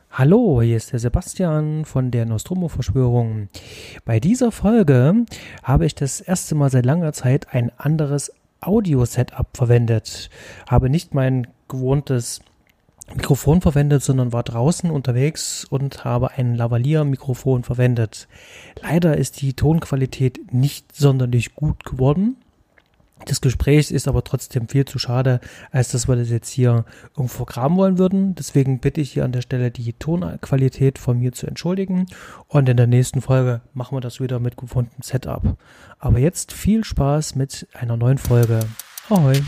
Hallo, hier ist der Sebastian von der Nostromo-Verschwörung. Bei dieser Folge habe ich das erste Mal seit langer Zeit ein anderes Audio-Setup verwendet. Habe nicht mein gewohntes Mikrofon verwendet, sondern war draußen unterwegs und habe ein Lavalier-Mikrofon verwendet. Leider ist die Tonqualität nicht sonderlich gut geworden. Das Gespräch ist aber trotzdem viel zu schade, als dass wir das jetzt hier irgendwo graben wollen würden. Deswegen bitte ich hier an der Stelle die Tonqualität von mir zu entschuldigen. Und in der nächsten Folge machen wir das wieder mit gefundenen Setup. Aber jetzt viel Spaß mit einer neuen Folge. Ahoi!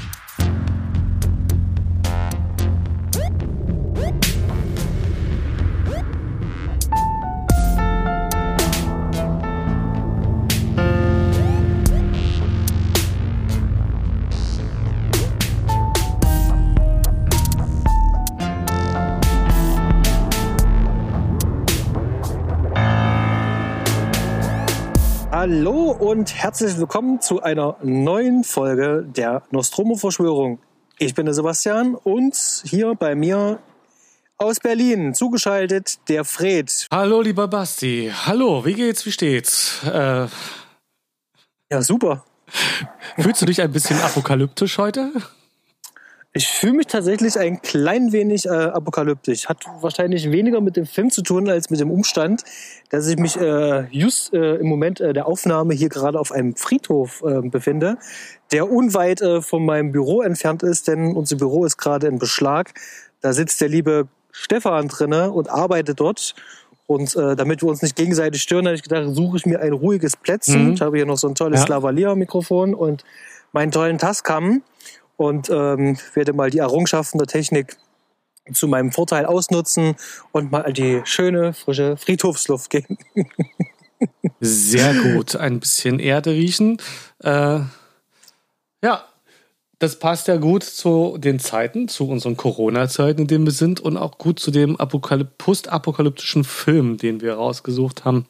Hallo und herzlich willkommen zu einer neuen Folge der Nostromo-Verschwörung. Ich bin der Sebastian und hier bei mir aus Berlin zugeschaltet der Fred. Hallo lieber Basti, hallo, wie geht's, wie steht's? Ja, super. Fühlst du dich ein bisschen apokalyptisch heute? Ich fühle mich tatsächlich ein klein wenig apokalyptisch. Hat wahrscheinlich weniger mit dem Film zu tun als mit dem Umstand, dass ich mich just im Moment der Aufnahme hier gerade auf einem Friedhof befinde, der unweit von meinem Büro entfernt ist, denn unser Büro ist gerade in Beschlag. Da sitzt der liebe Stefan drinne und arbeitet dort. Und damit wir uns nicht gegenseitig stören, habe ich gedacht, suche ich mir ein ruhiges Plätzchen. Ich habe hier noch so ein tolles Lavalier-Mikrofon und meinen tollen Tascam. Und werde mal die Errungenschaften der Technik zu meinem Vorteil ausnutzen und mal die schöne, frische Friedhofsluft gehen. Sehr gut, ein bisschen Erde riechen. Ja, das passt ja gut zu den Zeiten, zu unseren Corona-Zeiten, in denen wir sind und auch gut zu dem postapokalyptischen Film, den wir rausgesucht haben.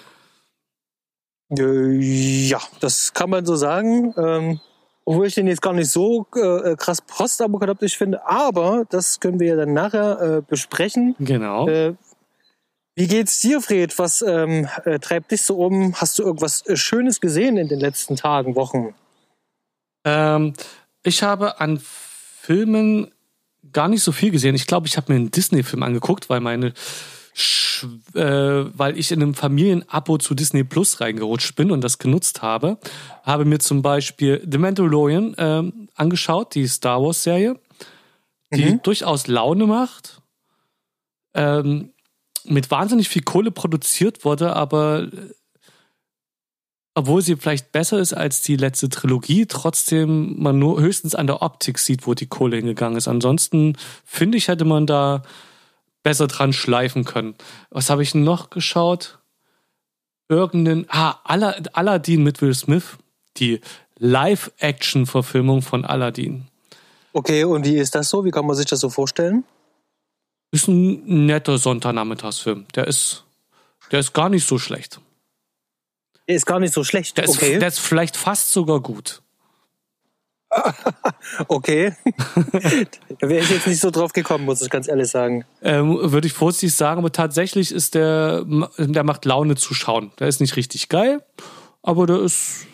Ja, das kann man so sagen. Obwohl ich den jetzt gar nicht so krass postapokalyptisch finde, aber das können wir ja dann nachher besprechen. Genau. Wie geht's dir, Fred? Was treibt dich so um? Hast du irgendwas Schönes gesehen in den letzten Tagen, Wochen? Ich habe an Filmen gar nicht so viel gesehen. Ich glaube, ich habe mir einen Disney-Film angeguckt, weil ich in einem Familienabo zu Disney Plus reingerutscht bin und das genutzt habe. Habe mir zum Beispiel The Mandalorian angeschaut, die Star Wars Serie, die durchaus Laune macht, mit wahnsinnig viel Kohle produziert wurde, aber obwohl sie vielleicht besser ist als die letzte Trilogie, trotzdem man nur höchstens an der Optik sieht, wo die Kohle hingegangen ist. Ansonsten finde ich, hätte man da besser dran schleifen können. Was habe ich noch geschaut? Aladdin mit Will Smith. Die Live-Action-Verfilmung von Aladdin. Okay, und wie ist das so? Wie kann man sich das so vorstellen? Ist ein netter Sonntagnachmittagsfilm. Der ist gar nicht so schlecht. Der ist gar nicht so schlecht, Der ist vielleicht fast sogar gut. Okay. Da wäre ich jetzt nicht so drauf gekommen, muss ich ganz ehrlich sagen. Würde ich vorsichtig sagen, aber tatsächlich ist der macht Laune zu schauen. Der ist nicht richtig geil, aber der ist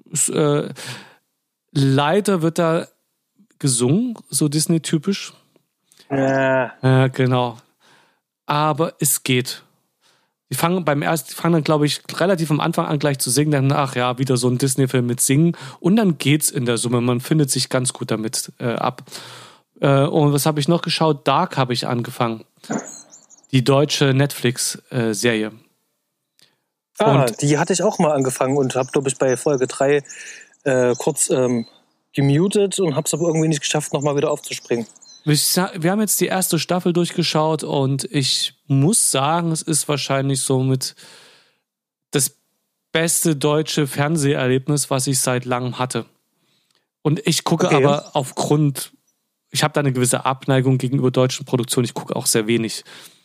leider wird da gesungen, so Disney-typisch. Ja, genau. Aber es geht. Die fangen dann, glaube ich, relativ am Anfang an gleich zu singen, dann, ach ja, wieder so ein Disney-Film mit Singen. Und dann geht's in der Summe. Man findet sich ganz gut damit ab. Und was habe ich noch geschaut? Dark habe ich angefangen. Die deutsche Netflix-Serie. Die hatte ich auch mal angefangen und habe, glaube ich, bei Folge 3 kurz gemutet und habe es aber irgendwie nicht geschafft, nochmal wieder aufzuspringen. Wir haben jetzt die erste Staffel durchgeschaut und ich muss sagen, es ist wahrscheinlich somit das beste deutsche Fernseherlebnis, was ich seit langem hatte. Und ich gucke aber ich habe da eine gewisse Abneigung gegenüber deutschen Produktionen, ich gucke auch sehr wenig.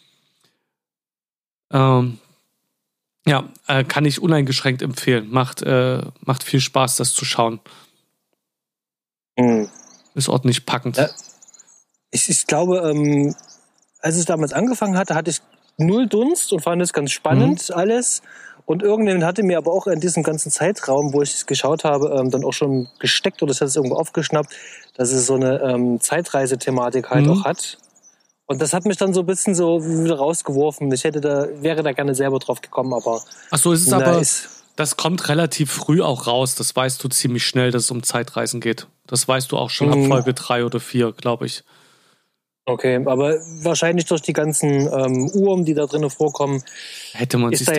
Kann ich uneingeschränkt empfehlen. Macht viel Spaß, das zu schauen. Ist ordentlich packend. Ich glaube, als ich damals angefangen hatte, hatte ich null Dunst und fand es ganz spannend alles. Und irgendjemand hatte mir aber auch in diesem ganzen Zeitraum, wo ich es geschaut habe, dann auch schon gesteckt oder ich hatte es irgendwo aufgeschnappt, dass es so eine Zeitreisethematik halt auch hat. Und das hat mich dann so ein bisschen so wieder rausgeworfen. Ich wäre da gerne selber drauf gekommen, aber... Ach so, ist es aber... Das kommt relativ früh auch raus. Das weißt du ziemlich schnell, dass es um Zeitreisen geht. Das weißt du auch schon ab Folge 3 oder 4, glaube ich. Okay, aber wahrscheinlich durch die ganzen Uhren, die da drin vorkommen, hätte man sich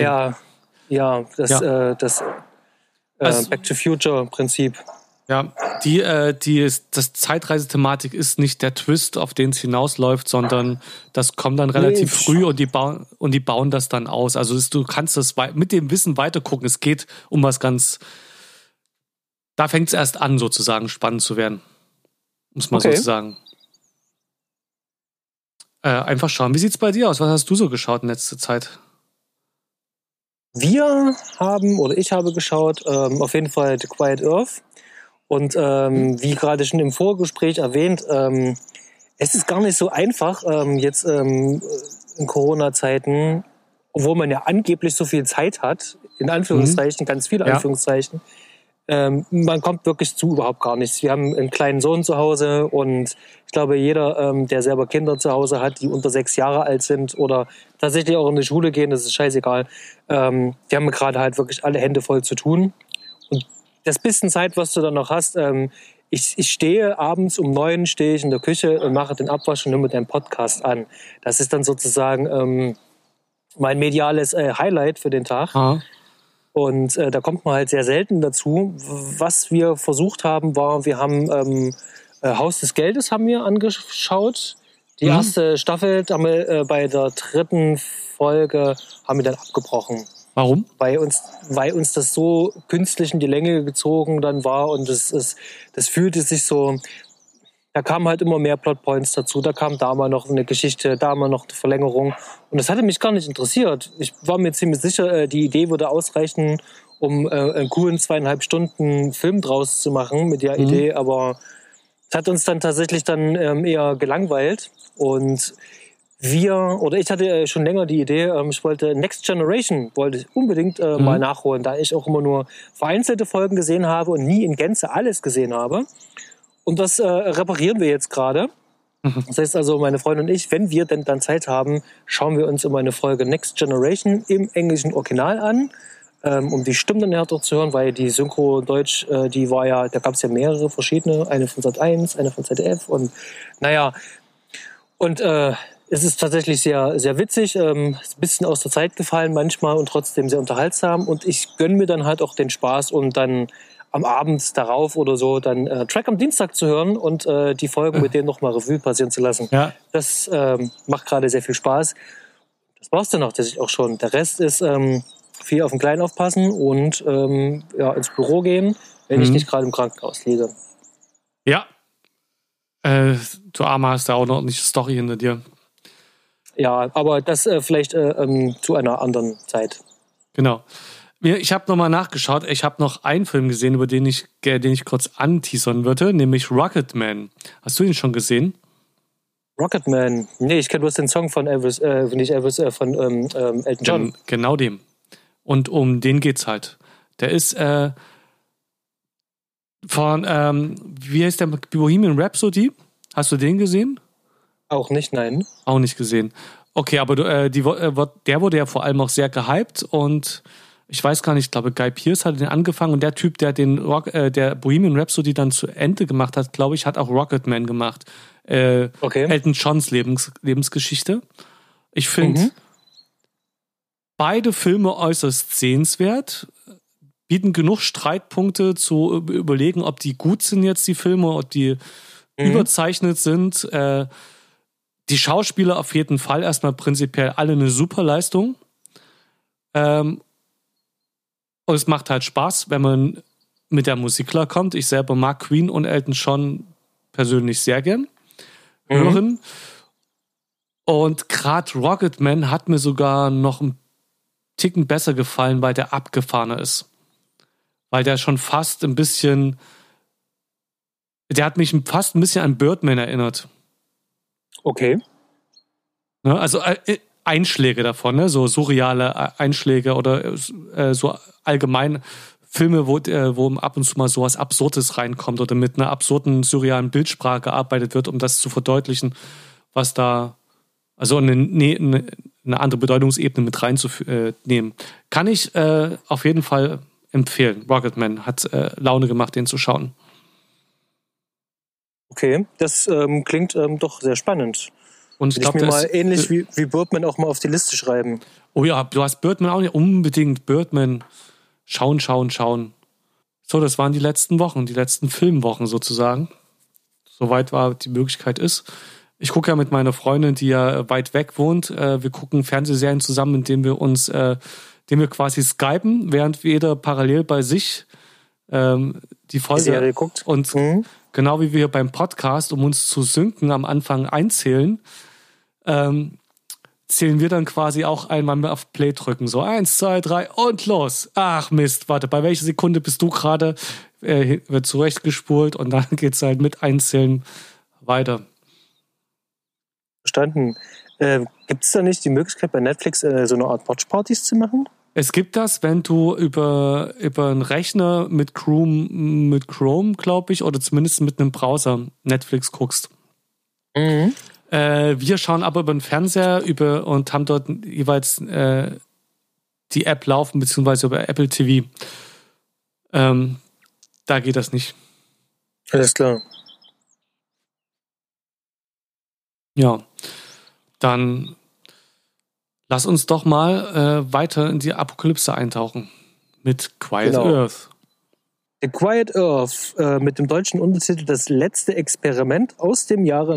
das Back to Future Prinzip. Ja, das Zeitreisethematik ist nicht der Twist, auf den es hinausläuft, sondern das kommt dann relativ früh und die bauen das dann aus. Also du kannst das mit dem Wissen weitergucken. Es geht um was ganz. Da fängt es erst an, sozusagen spannend zu werden, muss man sozusagen. Einfach schauen. Wie sieht's bei dir aus? Was hast du so geschaut in letzter Zeit? Ich habe geschaut, auf jeden Fall The Quiet Earth. Und wie gerade schon im Vorgespräch erwähnt, es ist gar nicht so einfach, jetzt in Corona-Zeiten, obwohl man ja angeblich so viel Zeit hat, in Anführungszeichen, ganz viele Anführungszeichen, man kommt wirklich zu überhaupt gar nichts. Wir haben einen kleinen Sohn zu Hause und ich glaube, jeder, der selber Kinder zu Hause hat, die unter 6 Jahre alt sind oder tatsächlich auch in die Schule gehen, das ist scheißegal, die haben gerade halt wirklich alle Hände voll zu tun. Und das bisschen Zeit, was du dann noch hast, ich stehe abends um 9 stehe ich in der Küche und mache den Abwasch und höre mir den Podcast an. Das ist dann sozusagen mein mediales Highlight für den Tag. Aha. Und da kommt man halt sehr selten dazu. Was wir versucht haben, wir haben Haus des Geldes haben wir angeschaut. Die erste Staffel haben wir bei der 3. Folge haben wir dann abgebrochen. Warum? Weil uns das so künstlich in die Länge gezogen dann war und das fühlte sich so, da kamen halt immer mehr Plotpoints dazu, da kam da mal noch eine Geschichte, da mal noch eine Verlängerung und das hatte mich gar nicht interessiert. Ich war mir ziemlich sicher, die Idee würde ausreichen, um einen coolen 2,5 Stunden Film draus zu machen mit der Idee, aber es hat uns dann tatsächlich dann eher gelangweilt und ich hatte schon länger die Idee, ich wollte Next Generation unbedingt mal nachholen, da ich auch immer nur vereinzelte Folgen gesehen habe und nie in Gänze alles gesehen habe. Und das reparieren wir jetzt gerade. Das heißt also, meine Freundin und ich, wenn wir denn dann Zeit haben, schauen wir uns immer eine Folge Next Generation im englischen Original an, um die Stimmen dann härter zu hören, weil die Synchro Deutsch, da gab es ja mehrere verschiedene, eine von Sat.1, eine von ZDF und es ist tatsächlich sehr, sehr witzig, ist ein bisschen aus der Zeit gefallen manchmal und trotzdem sehr unterhaltsam. Und ich gönne mir dann halt auch den Spaß und dann am Abend darauf oder so dann Track am Dienstag zu hören und die Folgen mit denen nochmal Revue passieren zu lassen. Ja. Das macht gerade sehr viel Spaß. Das war's dann auch tatsächlich auch schon. Der Rest ist viel auf den Kleinen aufpassen und ins Büro gehen, wenn ich nicht gerade im Krankenhaus liege. Ja. Du Armer hast da auch noch nicht Story hinter dir. Ja, aber das vielleicht zu einer anderen Zeit. Genau. Ich habe nochmal nachgeschaut. Ich habe noch einen Film gesehen, über den ich kurz anteasern würde, nämlich Rocketman. Hast du ihn schon gesehen? Rocketman? Nee, ich kenne bloß den Song von Elton John. Genau dem. Und um den geht's halt. Der ist wie heißt der? Bohemian Rhapsody? Hast du den gesehen? Auch nicht, nein. Auch nicht gesehen. Okay, aber der wurde ja vor allem auch sehr gehypt und ich weiß gar nicht, ich glaube Guy Pearce hat den angefangen und der Typ, der der Bohemian Rhapsody dann zu Ende gemacht hat, glaube ich, hat auch Rocketman gemacht. Elton Johns Lebensgeschichte. Ich finde beide Filme äußerst sehenswert, bieten genug Streitpunkte zu überlegen, ob die gut sind jetzt, die Filme, ob die überzeichnet sind. Die Schauspieler auf jeden Fall erstmal prinzipiell alle eine super Leistung. Und es macht halt Spaß, wenn man mit der Musik klarkommt. Ich selber mag Queen und Elton John persönlich sehr gern hören. Und gerade Rocketman hat mir sogar noch einen Ticken besser gefallen, weil der abgefahrener ist. Weil der schon fast ein bisschen... Der hat mich fast ein bisschen an Birdman erinnert. Okay. Ne? Also Einschläge davon, ne? So surreale Einschläge oder so allgemein Filme, wo ab und zu mal sowas Absurdes reinkommt oder mit einer absurden, surrealen Bildsprache gearbeitet wird, um das zu verdeutlichen, was da, also eine andere Bedeutungsebene mit reinzunehmen. Kann ich auf jeden Fall empfehlen. Rocketman hat Laune gemacht, den zu schauen. Okay, das klingt doch sehr spannend. Und ich glaube, mir mal ähnlich wie Birdman auch mal auf die Liste schreiben. Oh ja, du hast Birdman auch nicht unbedingt. Birdman. Schauen. So, das waren die letzten Wochen, die letzten Filmwochen sozusagen. Soweit war die Möglichkeit ist. Ich gucke ja mit meiner Freundin, die ja weit weg wohnt. Wir gucken Fernsehserien zusammen, indem wir quasi skypen, während jeder parallel bei sich die Folge Serie guckt. Und genau wie wir beim Podcast, um uns zu synken, am Anfang einzählen, zählen wir dann quasi auch einmal auf Play drücken. So 1, 2, 3 und los. Ach Mist, warte, bei welcher Sekunde bist du gerade? Wird zurechtgespult und dann geht's halt mit Einzählen weiter. Verstanden. Gibt es da nicht die Möglichkeit, bei Netflix so eine Art Watchpartys zu machen? Es gibt das, wenn du über einen Rechner mit Chrome, glaube ich, oder zumindest mit einem Browser Netflix guckst. Mhm. Wir schauen aber über den Fernseher und haben dort jeweils die App laufen, beziehungsweise über Apple TV. Da geht das nicht. Alles klar. Ja, dann lass uns doch mal weiter in die Apokalypse eintauchen mit Quiet Earth. The Quiet Earth mit dem deutschen Untertitel Das letzte Experiment aus dem Jahre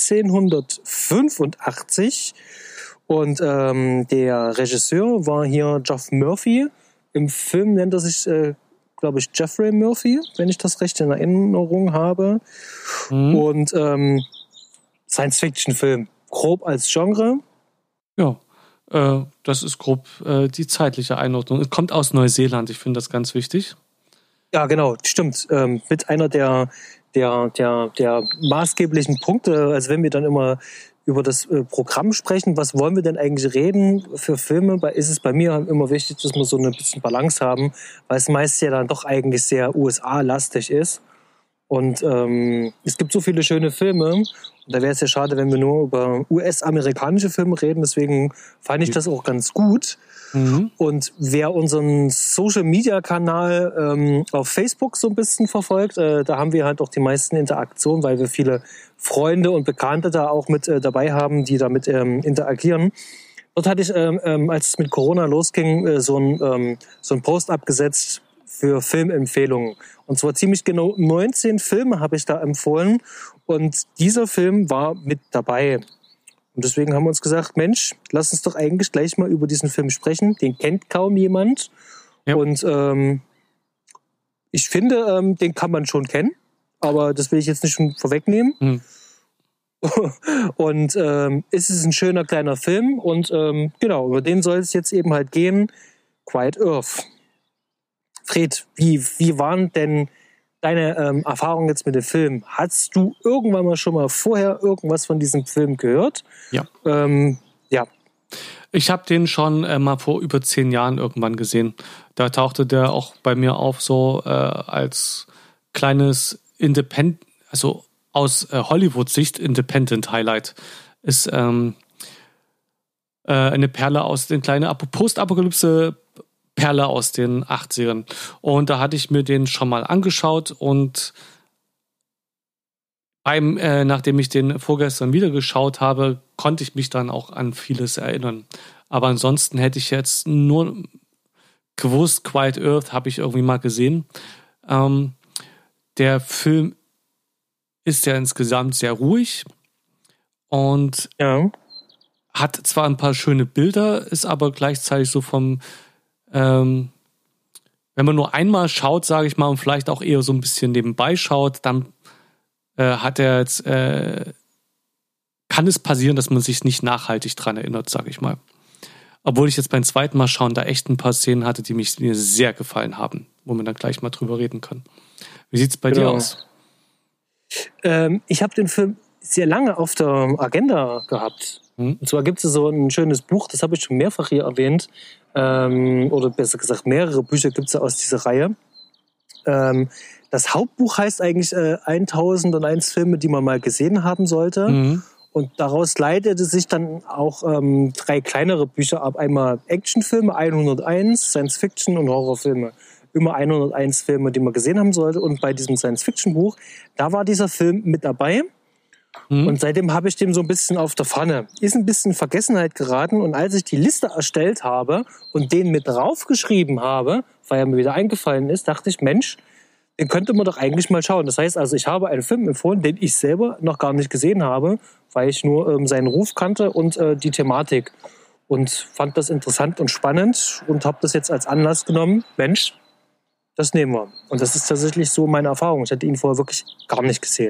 1985. Und der Regisseur war hier Geoff Murphy. Im Film nennt er sich, glaube ich, Jeffrey Murphy, wenn ich das recht in Erinnerung habe. Und Science-Fiction-Film, grob als Genre. Ja, das ist grob die zeitliche Einordnung. Es kommt aus Neuseeland, ich finde das ganz wichtig. Ja, genau, stimmt. Mit einer der maßgeblichen Punkte, also wenn wir dann immer über das Programm sprechen, was wollen wir denn eigentlich reden für Filme, ist es bei mir immer wichtig, dass wir so ein bisschen Balance haben, weil es meist ja dann doch eigentlich sehr USA-lastig ist. Und es gibt so viele schöne Filme, und da wäre es ja schade, wenn wir nur über US-amerikanische Filme reden, deswegen fand ich das auch ganz gut. Und wer unseren Social-Media-Kanal auf Facebook so ein bisschen verfolgt, da haben wir halt auch die meisten Interaktionen, weil wir viele Freunde und Bekannte da auch mit dabei haben, die damit interagieren. Dort hatte ich, als es mit Corona losging, so ein Post abgesetzt für Filmempfehlungen. Und zwar ziemlich genau 19 Filme habe ich da empfohlen und dieser Film war mit dabei. Und deswegen haben wir uns gesagt, Mensch, lass uns doch eigentlich gleich mal über diesen Film sprechen. Den kennt kaum jemand. Ja. Und ich finde, den kann man schon kennen. Aber das will ich jetzt nicht schon vorwegnehmen. Und es ist ein schöner kleiner Film. Und genau, über den soll es jetzt eben halt gehen. Quiet Earth. Fred, wie waren denn deine Erfahrungen jetzt mit dem Film? Hast du irgendwann mal schon mal vorher irgendwas von diesem Film gehört? Ja. Ja. Ich habe den schon mal vor über 10 Jahren irgendwann gesehen. Da tauchte der auch bei mir auf, so als kleines Independent, also aus Hollywood-Sicht Independent Highlight. Ist eine Perle aus den kleinen Postapokalypse Perle aus den 80ern. Und da hatte ich mir den schon mal angeschaut und nachdem ich den vorgestern wieder geschaut habe, konnte ich mich dann auch an vieles erinnern. Aber ansonsten hätte ich jetzt nur gewusst, Quiet Earth habe ich irgendwie mal gesehen. Der Film ist ja insgesamt sehr ruhig und hat zwar ein paar schöne Bilder, ist aber gleichzeitig so wenn man nur einmal schaut, sage ich mal, und vielleicht auch eher so ein bisschen nebenbei schaut, dann kann es passieren, dass man sich nicht nachhaltig dran erinnert, sage ich mal. Obwohl ich jetzt beim zweiten Mal schauen da echt ein paar Szenen hatte, die mir sehr gefallen haben, wo man dann gleich mal drüber reden kann. Wie sieht's bei dir aus? Ich habe den Film sehr lange auf der Agenda gehabt. Und zwar gibt es so ein schönes Buch, das habe ich schon mehrfach hier erwähnt, oder besser gesagt mehrere Bücher gibt es aus dieser Reihe. Das Hauptbuch heißt eigentlich 1001 Filme, die man mal gesehen haben sollte. Und daraus leitete sich dann auch 3 kleinere Bücher ab. Einmal Actionfilme, 101, Science-Fiction und Horrorfilme. Immer 101 Filme, die man gesehen haben sollte. Und bei diesem Science-Fiction-Buch, da war dieser Film mit dabei. Und seitdem habe ich den so ein bisschen auf der Pfanne. Ist ein bisschen in Vergessenheit geraten. Und als ich die Liste erstellt habe und den mit draufgeschrieben habe, weil er mir wieder eingefallen ist, dachte ich, Mensch, den könnte man doch eigentlich mal schauen. Das heißt also, ich habe einen Film empfohlen, den ich selber noch gar nicht gesehen habe, weil ich nur seinen Ruf kannte und die Thematik. Und fand das interessant und spannend und habe das jetzt als Anlass genommen. Mensch, das nehmen wir. Und das ist tatsächlich so meine Erfahrung. Ich hatte ihn vorher wirklich gar nicht gesehen.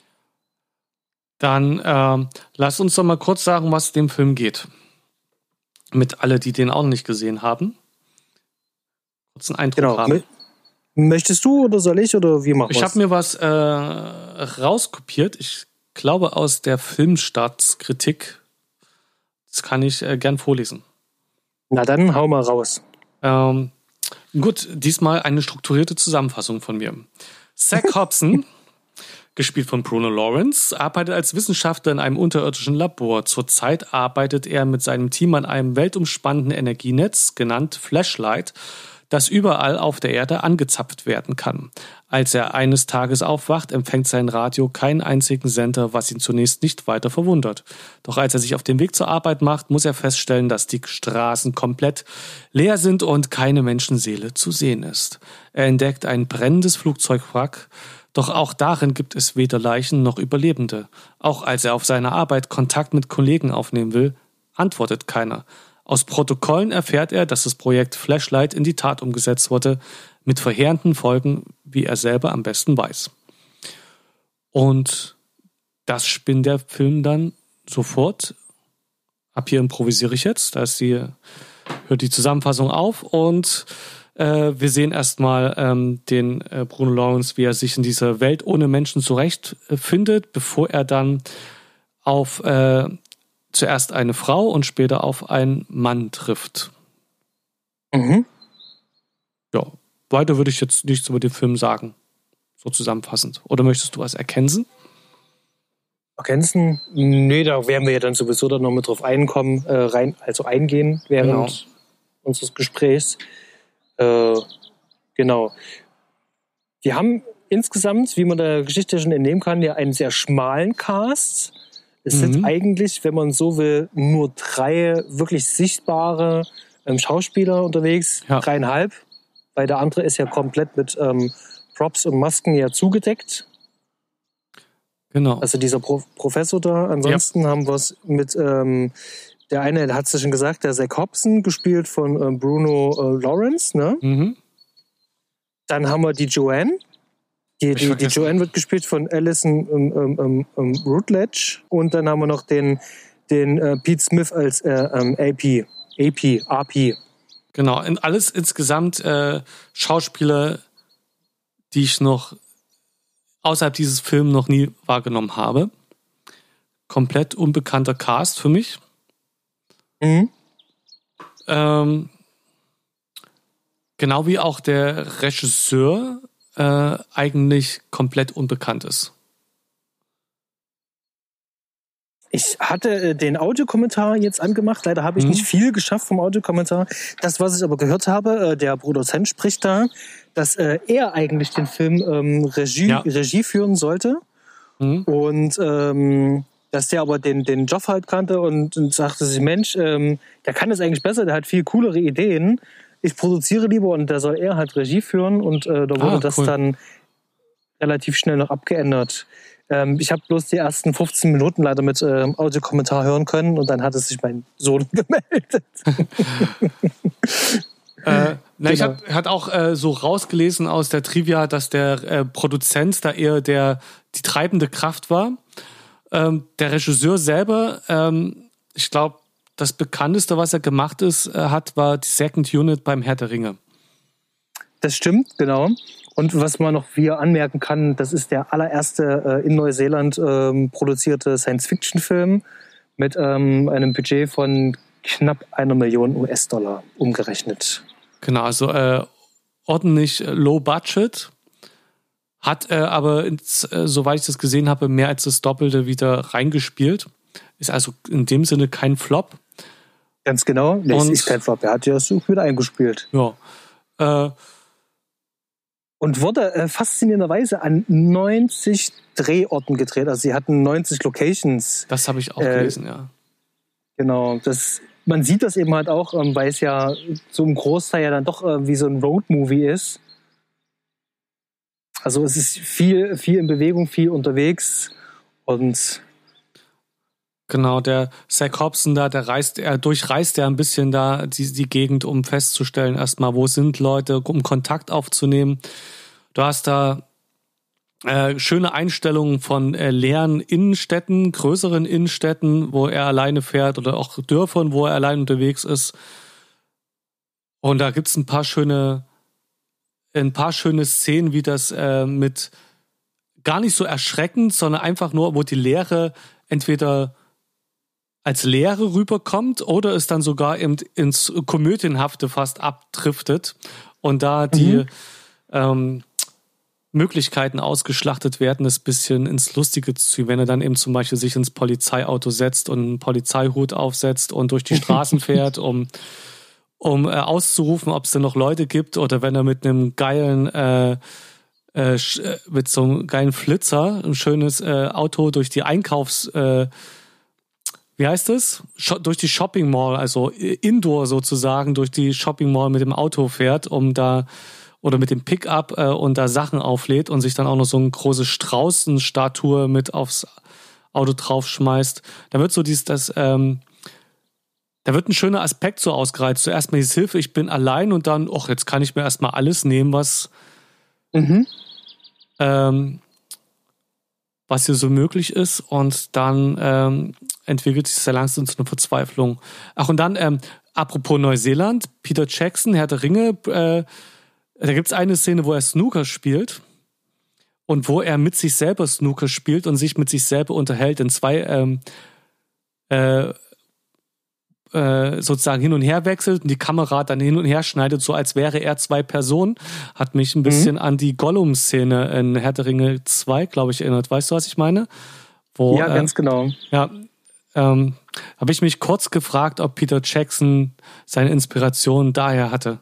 Dann lass uns doch mal kurz sagen, was dem Film geht. Mit alle, die den auch nicht gesehen haben. Kurz einen Eindruck haben. Möchtest du oder soll ich oder wie machen wir es? Ich habe mir was rauskopiert. Ich glaube aus der Filmstartskritik. Das kann ich gern vorlesen. Na dann hau mal raus. Gut, diesmal eine strukturierte Zusammenfassung von mir. Zack Hobson, gespielt von Bruno Lawrence, arbeitet als Wissenschaftler in einem unterirdischen Labor. Zurzeit arbeitet er mit seinem Team an einem weltumspannenden Energienetz, genannt Flashlight, das überall auf der Erde angezapft werden kann. Als er eines Tages aufwacht, empfängt sein Radio keinen einzigen Sender, was ihn zunächst nicht weiter verwundert. Doch als er sich auf den Weg zur Arbeit macht, muss er feststellen, dass die Straßen komplett leer sind und keine Menschenseele zu sehen ist. Er entdeckt ein brennendes Flugzeugwrack, doch auch darin gibt es weder Leichen noch Überlebende. Auch als er auf seiner Arbeit Kontakt mit Kollegen aufnehmen will, antwortet keiner. Aus Protokollen erfährt er, dass das Projekt Flashlight in die Tat umgesetzt wurde, mit verheerenden Folgen, wie er selber am besten weiß. Und das spinnt der Film dann sofort. Ab hier improvisiere ich jetzt, hört die Zusammenfassung auf und wir sehen erstmal den Bruno Lawrence, wie er sich in dieser Welt ohne Menschen zurechtfindet, bevor er dann auf zuerst eine Frau und später auf einen Mann trifft. Ja, weiter würde ich jetzt nichts über den Film sagen, so zusammenfassend. Oder möchtest du was ergänzen? Ergänzen? Nee, da werden wir ja dann sowieso dann noch mit drauf eingehen während unseres Gesprächs. Genau. Wir haben insgesamt, wie man der Geschichte schon entnehmen kann, ja einen sehr schmalen Cast. Es sind eigentlich, wenn man so will, nur 3 wirklich sichtbare Schauspieler unterwegs. Ja. 3,5. Weil der andere ist ja komplett mit Props und Masken ja zugedeckt. Genau. Also dieser Professor da. Ansonsten haben wir es mit der eine, der hat es ja schon gesagt, der Zack Hobson, gespielt von Bruno Lawrence. Ne? Dann haben wir die Joanne. Die Joanne wird gespielt von Alison Rutledge. Und dann haben wir noch den Pete Smith als RP. Genau, alles insgesamt Schauspieler, die ich noch außerhalb dieses Films noch nie wahrgenommen habe. Komplett unbekannter Cast für mich. Genau wie auch der Regisseur eigentlich komplett unbekannt ist. Ich hatte den Audiokommentar jetzt angemacht. Leider habe ich nicht viel geschafft vom Audiokommentar. Das, was ich aber gehört habe, der Produzent spricht da, dass er eigentlich den Film Regie führen sollte. Und dass der aber den Job halt kannte und sagte sich, Mensch, der kann das eigentlich besser, der hat viel coolere Ideen. Ich produziere lieber und da soll er halt Regie führen und da wurde das dann relativ schnell noch abgeändert. Ich habe bloß die ersten 15 Minuten leider mit Audiokommentar hören können und dann hatte sich mein Sohn gemeldet. Ich habe auch so rausgelesen aus der Trivia, dass der Produzent da eher die treibende Kraft war. Der Regisseur selber, ich glaube, das bekannteste, was er gemacht hat, war die Second Unit beim Herr der Ringe. Das stimmt, genau. Und was man noch hier anmerken kann, das ist der allererste in Neuseeland produzierte Science-Fiction-Film mit einem Budget von knapp 1 Million US-Dollar umgerechnet. Genau, also ordentlich low budget, hat aber, soweit ich das gesehen habe, mehr als das Doppelte wieder reingespielt. Ist also in dem Sinne kein Flop. Ganz genau, das ist kein Flop. Er hat ja so wieder eingespielt. Ja. Und wurde faszinierenderweise an 90 Drehorten gedreht. Also sie hatten 90 Locations. Das habe ich auch gelesen, ja. Genau, man sieht das eben halt auch, weil es ja so im Großteil ja dann doch wie so ein Roadmovie ist. Also es ist viel in Bewegung, viel unterwegs und genau, der Zack Hobson da, durchreist ja ein bisschen da die Gegend, um festzustellen erstmal, wo sind Leute, um Kontakt aufzunehmen. Du hast da schöne Einstellungen von leeren Innenstädten, größeren Innenstädten, wo er alleine fährt oder auch Dörfern, wo er allein unterwegs ist. Und da gibt's ein paar schöne Szenen, wie das mit gar nicht so erschreckend, sondern einfach nur, wo die Leere entweder als Leere rüberkommt oder es dann sogar eben ins Komödienhafte fast abdriftet und da die Möglichkeiten ausgeschlachtet werden, das bisschen ins Lustige zu ziehen, wenn er dann eben zum Beispiel sich ins Polizeiauto setzt und einen Polizeihut aufsetzt und durch die Straßen fährt, um auszurufen, ob es denn noch Leute gibt, oder wenn er mit einem geilen mit so einem geilen Flitzer ein schönes Auto durch die wie heißt es? Durch die Shopping Mall, also Indoor sozusagen, durch die Shopping Mall mit dem Auto fährt, oder mit dem Pickup und da Sachen auflädt und sich dann auch noch so eine große Straußenstatue mit aufs Auto draufschmeißt. Da wird so da wird ein schöner Aspekt so ausgereizt. Zuerst mal diese Hilfe, ich bin allein, und dann, jetzt kann ich mir erstmal alles nehmen, was hier so möglich ist, und dann entwickelt sich sehr langsam zu einer Verzweiflung. Ach, und dann, apropos Neuseeland, Peter Jackson, Herr der Ringe, da gibt's eine Szene, wo er Snooker spielt und wo er mit sich selber Snooker spielt und sich mit sich selber unterhält in zwei sozusagen hin und her wechselt und die Kamera dann hin und her schneidet, so als wäre er 2 Personen. Hat mich ein bisschen an die Gollum-Szene in Herr der Ringe 2, glaube ich, erinnert. Weißt du, was ich meine? Ja, ganz genau. Ja, habe ich mich kurz gefragt, ob Peter Jackson seine Inspiration daher hatte.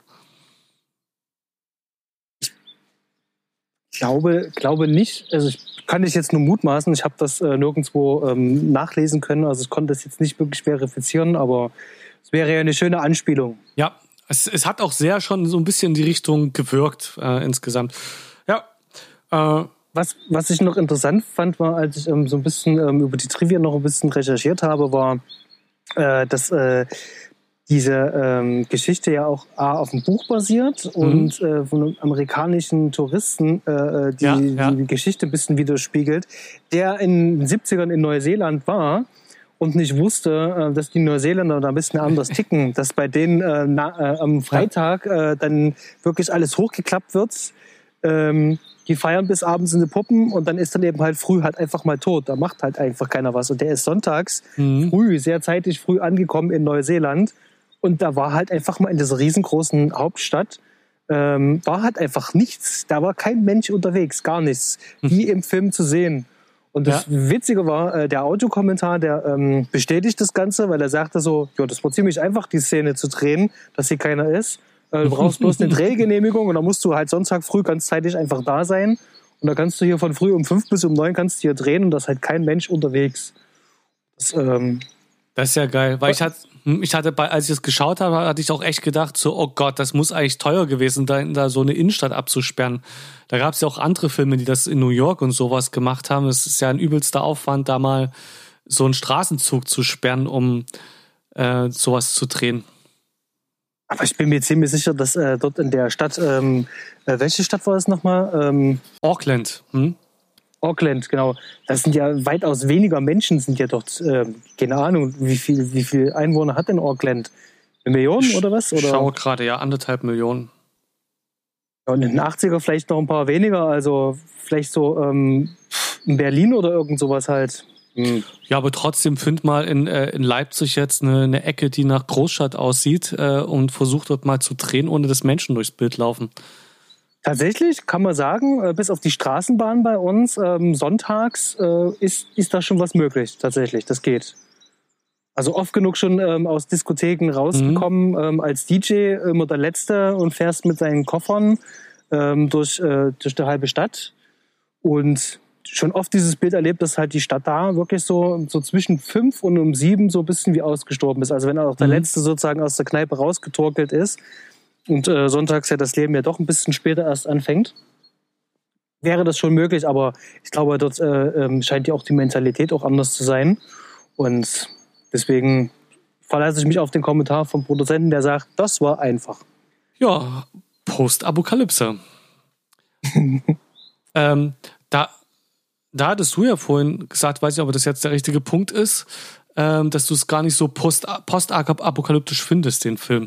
Ich glaube nicht. Also ich kann dich jetzt nur mutmaßen. Ich habe das nirgendwo nachlesen können. Also ich konnte das jetzt nicht wirklich verifizieren, aber es wäre ja eine schöne Anspielung. Ja, es hat auch sehr schon so ein bisschen in die Richtung gewirkt insgesamt. Ja. Was ich noch interessant fand, war, als ich so ein bisschen über die Trivia noch ein bisschen recherchiert habe, war, dass diese Geschichte ja auch auf dem Buch basiert und von einem amerikanischen Touristen die Geschichte ein bisschen widerspiegelt, der in den 70ern in Neuseeland war und nicht wusste, dass die Neuseeländer da ein bisschen anders ticken, dass bei denen am Freitag dann wirklich alles hochgeklappt wird. Die feiern bis abends in die Puppen und dann ist dann eben halt früh halt einfach mal tot. Da macht halt einfach keiner was. Und der ist sonntags sehr zeitig früh angekommen in Neuseeland. Und da war halt einfach mal in dieser riesengroßen Hauptstadt, war halt einfach nichts. Da war kein Mensch unterwegs, gar nichts, wie im Film zu sehen. Und das Witzige war, der Audiokommentar, der bestätigt das Ganze, weil er sagte so, ja, das war ziemlich einfach, die Szene zu drehen, dass hier keiner ist. Du brauchst bloß eine Drehgenehmigung und dann musst du halt Sonntag früh ganz zeitig einfach da sein. Und da kannst du hier von früh um 5 bis um 9 kannst du hier drehen und da ist halt kein Mensch unterwegs. Das ist ja geil, weil ich hatte, als ich das geschaut habe, hatte ich auch echt gedacht, so, oh Gott, das muss eigentlich teuer gewesen sein, da so eine Innenstadt abzusperren. Da gab es ja auch andere Filme, die das in New York und sowas gemacht haben. Es ist ja ein übelster Aufwand, da mal so einen Straßenzug zu sperren, um sowas zu drehen. Aber ich bin mir ziemlich sicher, dass dort in der Stadt, welche Stadt war es nochmal? Auckland. Auckland, genau. Das sind ja weitaus weniger Menschen, sind ja dort, keine Ahnung, wie viel Einwohner hat denn Auckland? 1 Million oder was? Oder? Schau gerade, ja, 1,5 Millionen. Ja, und in den 80er vielleicht noch ein paar weniger, also vielleicht so in Berlin oder irgend sowas halt. Ja, aber trotzdem find mal in Leipzig jetzt eine Ecke, die nach Großstadt aussieht und versucht dort mal zu drehen, ohne dass Menschen durchs Bild laufen. Tatsächlich kann man sagen, bis auf die Straßenbahn bei uns, sonntags ist da schon was möglich. Tatsächlich, das geht. Also oft genug schon aus Diskotheken rausgekommen, als DJ immer der Letzte und fährst mit seinen Koffern durch die halbe Stadt. Und schon oft dieses Bild erlebt, dass halt die Stadt da wirklich so zwischen 5 und um 7 so ein bisschen wie ausgestorben ist. Also wenn auch der Letzte sozusagen aus der Kneipe rausgetorkelt ist und sonntags ja das Leben ja doch ein bisschen später erst anfängt, wäre das schon möglich. Aber ich glaube, dort scheint ja auch die Mentalität auch anders zu sein. Und deswegen verlasse ich mich auf den Kommentar vom Produzenten, der sagt, das war einfach. Ja, Postapokalypse. Da hattest du ja vorhin gesagt, weiß ich, ob das jetzt der richtige Punkt ist, dass du es gar nicht so postapokalyptisch findest, den Film.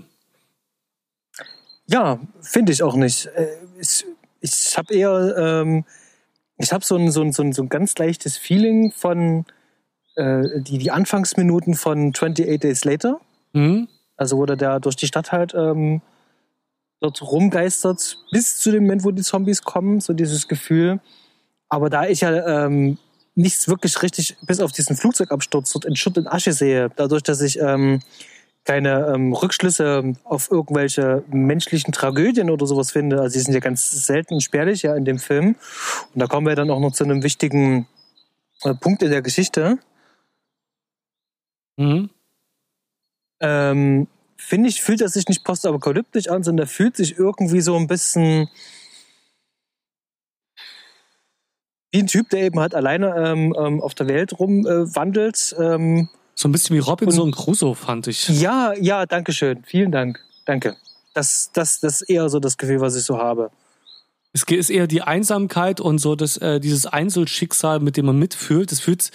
Ja, finde ich auch nicht. Ich habe eher, ich habe so ein ganz leichtes Feeling von die Anfangsminuten von 28 Days Later. Also wo der da durch die Stadt halt dort rumgeistert, bis zu dem Moment, wo die Zombies kommen, so dieses Gefühl. Aber da ich ja nichts wirklich richtig, bis auf diesen Flugzeugabsturz dort in Schutt und Asche sehe, dadurch, dass ich keine Rückschlüsse auf irgendwelche menschlichen Tragödien oder sowas finde, also die sind ja ganz selten und spärlich ja in dem Film. Und da kommen wir dann auch noch zu einem wichtigen Punkt in der Geschichte. Finde ich, fühlt er sich nicht postapokalyptisch an, sondern er fühlt sich irgendwie so ein bisschen wie ein Typ, der eben halt alleine auf der Welt rumwandelt. So ein bisschen wie Robinson Crusoe, fand ich. Ja, danke schön. Vielen Dank. Danke. Das ist eher so das Gefühl, was ich so habe. Es ist eher die Einsamkeit und so dieses Einzelschicksal, mit dem man mitfühlt.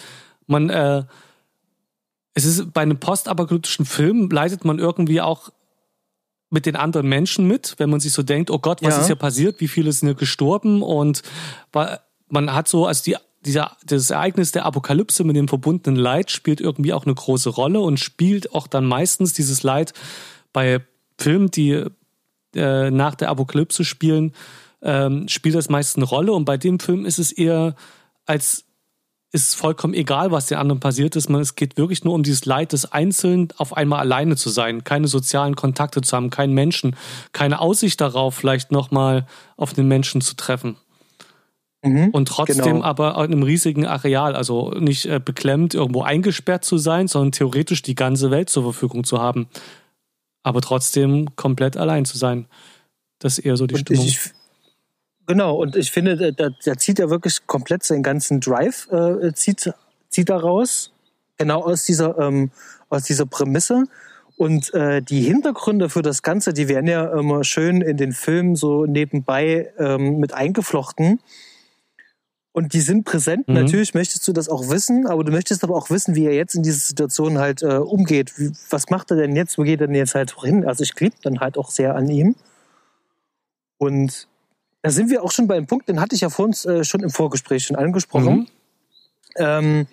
Es ist bei einem postapokalyptischen Film, leidet man irgendwie auch mit den anderen Menschen mit, wenn man sich so denkt, oh Gott, was ist hier passiert, wie viele sind hier gestorben, und man hat so, also das Ereignis der Apokalypse mit dem verbundenen Leid spielt irgendwie auch eine große Rolle und spielt auch dann meistens dieses Leid bei Filmen, die nach der Apokalypse spielen, spielt das meist eine Rolle, und bei dem Film ist es eher ist vollkommen egal, was den anderen passiert ist. Es geht wirklich nur um dieses Leid des Einzelnen, auf einmal alleine zu sein, keine sozialen Kontakte zu haben, keinen Menschen, keine Aussicht darauf, vielleicht nochmal auf den Menschen zu treffen. Und trotzdem aber in einem riesigen Areal, also nicht beklemmt, irgendwo eingesperrt zu sein, sondern theoretisch die ganze Welt zur Verfügung zu haben. Aber trotzdem komplett allein zu sein. Das ist eher so die Stimmung. Genau, und ich finde, der zieht ja wirklich komplett seinen ganzen Drive, zieht er raus, genau aus dieser Prämisse. Und die Hintergründe für das Ganze, die werden ja immer schön in den Filmen so nebenbei mit eingeflochten. Und die sind präsent. Natürlich möchtest du das auch wissen, aber du möchtest aber auch wissen, wie er jetzt in dieser Situation halt umgeht. Was macht er denn jetzt? Wo geht er denn jetzt halt hin? Also ich klebe dann halt auch sehr an ihm. Und da sind wir auch schon bei einem Punkt, den hatte ich ja vor uns schon im Vorgespräch schon angesprochen. Der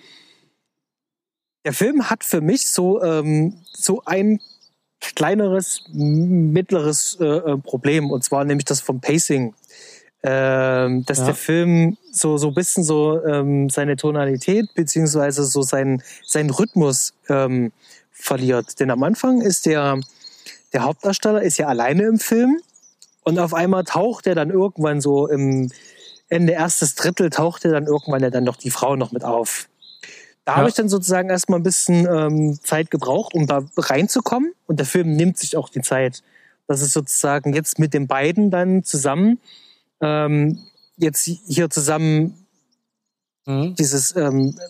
Film hat für mich so ein kleineres, mittleres Problem, und zwar nämlich das vom Pacing. Dass der Film so ein bisschen so seine Tonalität beziehungsweise so seinen Rhythmus verliert. Denn am Anfang ist der Hauptdarsteller ist ja alleine im Film. Und auf einmal taucht er dann irgendwann so im Ende erstes Drittel taucht er dann irgendwann ja dann noch die Frau noch mit auf. Da habe ich dann sozusagen erstmal ein bisschen Zeit gebraucht, um da reinzukommen. Und der Film nimmt sich auch die Zeit. Das ist sozusagen jetzt mit den beiden dann zusammen, jetzt hier zusammen die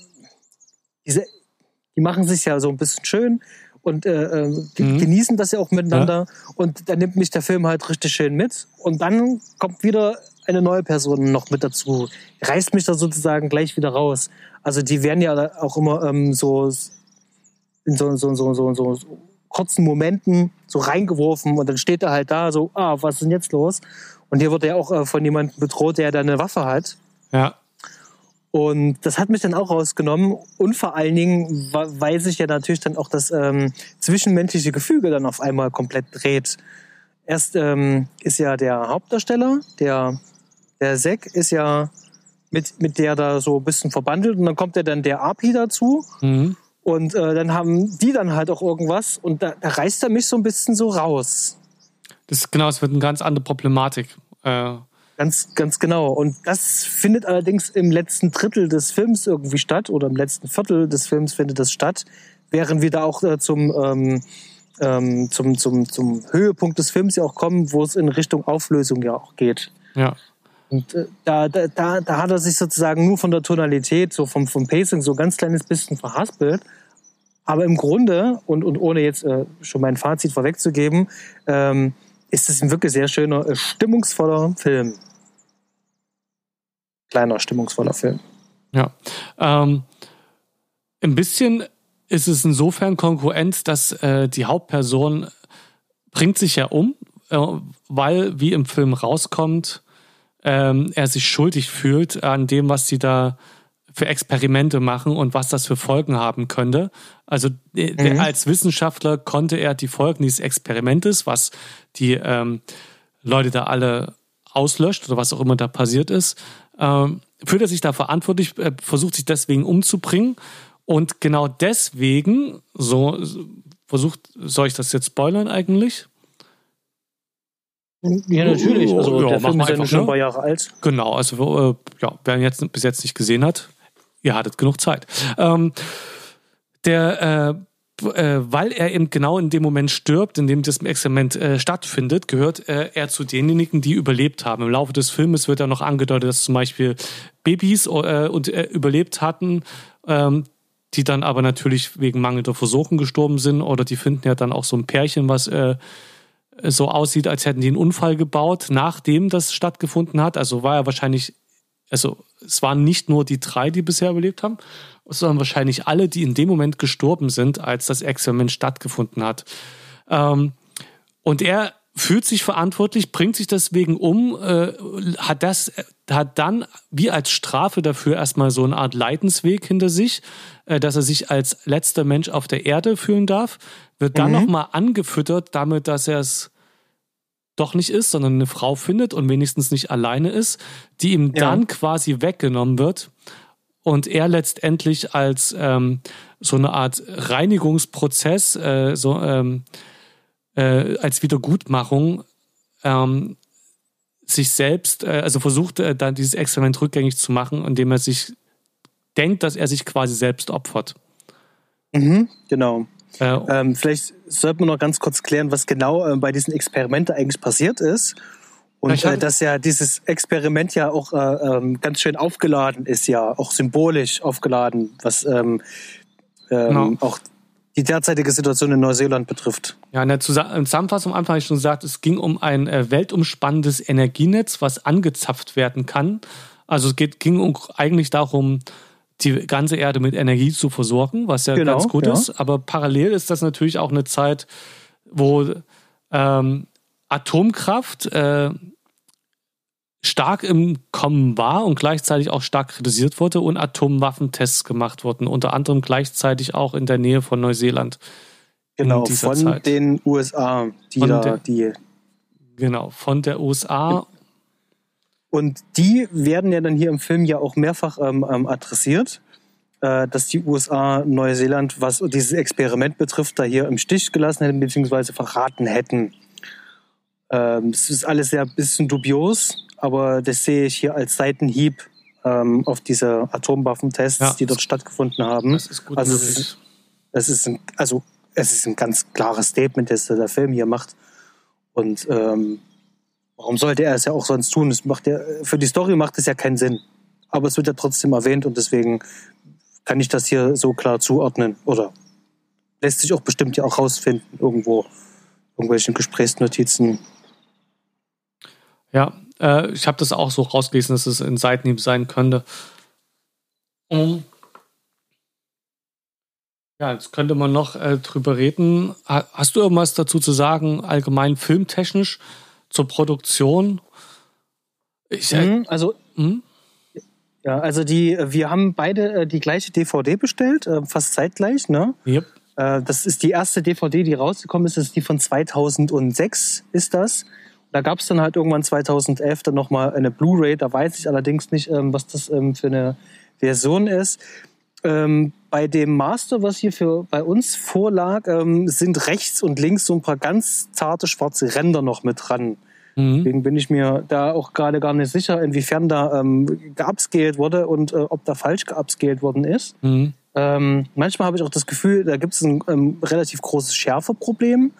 machen sich ja so ein bisschen schön und genießen das ja auch miteinander. Und dann nimmt mich der Film halt richtig schön mit. Und dann kommt wieder eine neue Person noch mit dazu. Reißt mich da sozusagen gleich wieder raus. Also die werden ja auch immer so in so kurzen Momenten so reingeworfen. Und dann steht er halt da so, was ist denn jetzt los? Und hier wird er auch von jemandem bedroht, der da eine Waffe hat. Ja. Und das hat mich dann auch rausgenommen. Und vor allen Dingen, weil sich ja natürlich dann auch das zwischenmenschliche Gefüge dann auf einmal komplett dreht. Erst ist ja der Hauptdarsteller, der Zack, ist ja mit der da so ein bisschen verbandelt. Und dann kommt ja dann der Api dazu. Mhm. Und dann haben die dann halt auch irgendwas. Und da reißt er mich so ein bisschen so raus. Es wird eine ganz andere Problematik. Ganz, ganz genau. Und das findet allerdings im letzten Drittel des Films irgendwie statt. Oder im letzten Viertel des Films findet das statt. Während wir da auch zum Höhepunkt des Films ja auch kommen, wo es in Richtung Auflösung ja auch geht. Ja. Und da hat er sich sozusagen nur von der Tonalität, so vom Pacing so ein ganz kleines bisschen verhaspelt. Aber im Grunde, und ohne jetzt schon mein Fazit vorwegzugeben, ist es ein wirklich sehr schöner, stimmungsvoller Film. Kleiner, stimmungsvoller Film. Ja. Ein bisschen ist es insofern kongruent, dass die Hauptperson bringt sich ja um, weil, wie im Film rauskommt, er sich schuldig fühlt an dem, was sie da für Experimente machen und was das für Folgen haben könnte. Also als Wissenschaftler konnte er die Folgen dieses Experimentes, was die Leute da alle auslöscht oder was auch immer da passiert ist, fühlt er sich da verantwortlich, versucht sich deswegen umzubringen und genau deswegen soll ich das jetzt spoilern eigentlich? Ja, natürlich. Also der Film ist ja schon ein paar Jahre alt. Genau, also wer ihn bis jetzt nicht gesehen hat, ihr hattet genug Zeit. Weil er eben genau in dem Moment stirbt, in dem das Experiment stattfindet, gehört er zu denjenigen, die überlebt haben. Im Laufe des Filmes wird ja noch angedeutet, dass zum Beispiel Babys überlebt hatten, die dann aber natürlich wegen mangelnder Versorgung gestorben sind, oder die finden ja dann auch so ein Pärchen, was so aussieht, als hätten die einen Unfall gebaut, nachdem das stattgefunden hat. Also war er wahrscheinlich, also es waren nicht nur die 3, die bisher überlebt haben, sondern wahrscheinlich alle, die in dem Moment gestorben sind, als das Experiment stattgefunden hat. Und er fühlt sich verantwortlich, bringt sich deswegen um, hat dann wie als Strafe dafür erstmal so eine Art Leidensweg hinter sich, dass er sich als letzter Mensch auf der Erde fühlen darf, wird dann nochmal angefüttert damit, dass er es doch nicht ist, sondern eine Frau findet und wenigstens nicht alleine ist, die ihm dann quasi weggenommen wird und er letztendlich als so eine Art Reinigungsprozess, als Wiedergutmachung sich selbst, also versucht dann dieses Experiment rückgängig zu machen, indem er sich denkt, dass er sich quasi selbst opfert. Genau. Vielleicht sollten wir noch ganz kurz klären, was genau bei diesen Experimenten eigentlich passiert ist. Und dass ja dieses Experiment ja auch ganz schön aufgeladen ist, ja, auch symbolisch aufgeladen, was auch die derzeitige Situation in Neuseeland betrifft. Ja, in der Zusammenfassung am Anfang habe ich schon gesagt, es ging um ein weltumspannendes Energienetz, was angezapft werden kann. Also es ging eigentlich darum, die ganze Erde mit Energie zu versorgen, was ja ganz gut ist. Aber parallel ist das natürlich auch eine Zeit, wo Atomkraft stark im Kommen war und gleichzeitig auch stark kritisiert wurde und Atomwaffentests gemacht wurden, unter anderem gleichzeitig auch in der Nähe von Neuseeland. Genau, von Zeit. Den USA. Von der USA. Und die werden ja dann hier im Film ja auch mehrfach adressiert, dass die USA Neuseeland, was dieses Experiment betrifft, da hier im Stich gelassen hätten, beziehungsweise verraten hätten. Das ist alles sehr ein bisschen dubios, aber das sehe ich hier als Seitenhieb auf diese Atomwaffentests, die dort stattgefunden haben. Das ist gut. Also es ist ein ganz klares Statement, das der Film hier macht. Und warum sollte er es ja auch sonst tun? Für die Story macht es ja keinen Sinn. Aber es wird ja trotzdem erwähnt und deswegen kann ich das hier so klar zuordnen. Oder lässt sich auch bestimmt ja auch rausfinden, irgendwelchen Gesprächsnotizen. Ja, ich habe das auch so rausgelesen, dass es ein Seitenhieb sein könnte. Ja, jetzt könnte man noch drüber reden. Hast du irgendwas dazu zu sagen, allgemein filmtechnisch zur Produktion Wir haben beide die gleiche DVD bestellt, fast zeitgleich, ne? Yep. Das ist die erste DVD, die rausgekommen ist. Das ist die von 2006, ist das. Da gab es dann halt irgendwann 2011 dann nochmal eine Blu-ray. Da weiß ich allerdings nicht, was das für eine Version ist. Bei dem Master, was hier bei uns vorlag, sind rechts und links so ein paar ganz zarte schwarze Ränder noch mit dran. Deswegen bin ich mir da auch gerade gar nicht sicher, inwiefern da geupscaled wurde und ob da falsch geupscaled worden ist. Manchmal habe ich auch das Gefühl, da gibt es ein relativ großes Schärfeproblem.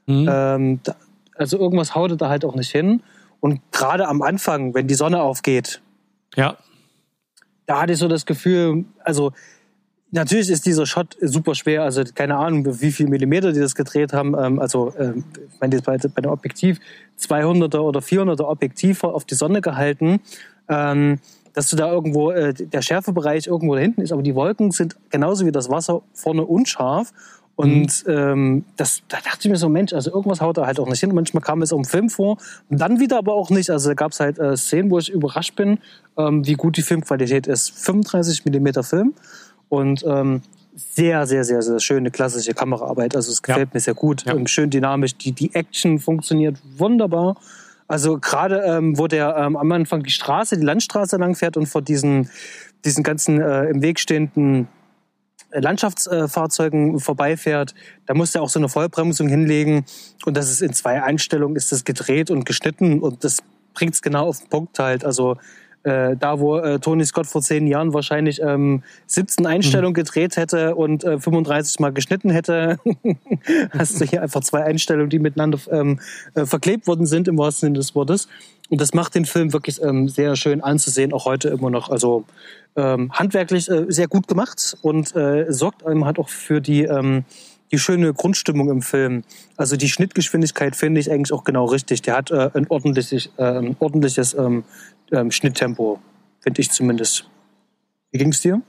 Also irgendwas haut da halt auch nicht hin. Und gerade am Anfang, wenn die Sonne aufgeht, ja, da hatte ich so das Gefühl, also natürlich ist dieser Shot super schwer, also keine Ahnung, wie viel Millimeter die das gedreht haben. Ich meine, bei dem Objektiv 200er oder 400er Objektiv auf die Sonne gehalten, dass du da irgendwo, der Schärfebereich irgendwo da hinten ist, aber die Wolken sind genauso wie das Wasser vorne unscharf. Und da dachte ich mir so, Mensch, also irgendwas haut da halt auch nicht hin. Manchmal kam es auch im Film vor und dann wieder aber auch nicht. Also da gab es halt Szenen, wo ich überrascht bin, wie gut die Filmqualität ist. 35 mm Film und sehr, sehr, sehr, sehr schöne klassische Kameraarbeit. Also es gefällt mir sehr gut, schön dynamisch. Die Action funktioniert wunderbar. Also gerade wo der am Anfang die Landstraße lang fährt und vor diesen ganzen im Weg stehenden Landschaftsfahrzeugen vorbeifährt, da muss er auch so eine Vollbremsung hinlegen und das ist in 2 Einstellungen ist das gedreht und geschnitten und das bringt es genau auf den Punkt halt. Also da, wo Tony Scott vor 10 Jahren wahrscheinlich 17 Einstellungen gedreht hätte und 35 Mal geschnitten hätte, hast du hier einfach 2 Einstellungen, die miteinander verklebt worden sind, im wahrsten Sinne des Wortes. Und das macht den Film wirklich sehr schön anzusehen, auch heute immer noch. Also handwerklich sehr gut gemacht und sorgt einem halt auch für die schöne Grundstimmung im Film. Also die Schnittgeschwindigkeit finde ich eigentlich auch genau richtig. Der hat ein ordentliches Schnitttempo, finde ich zumindest. Wie ging's dir?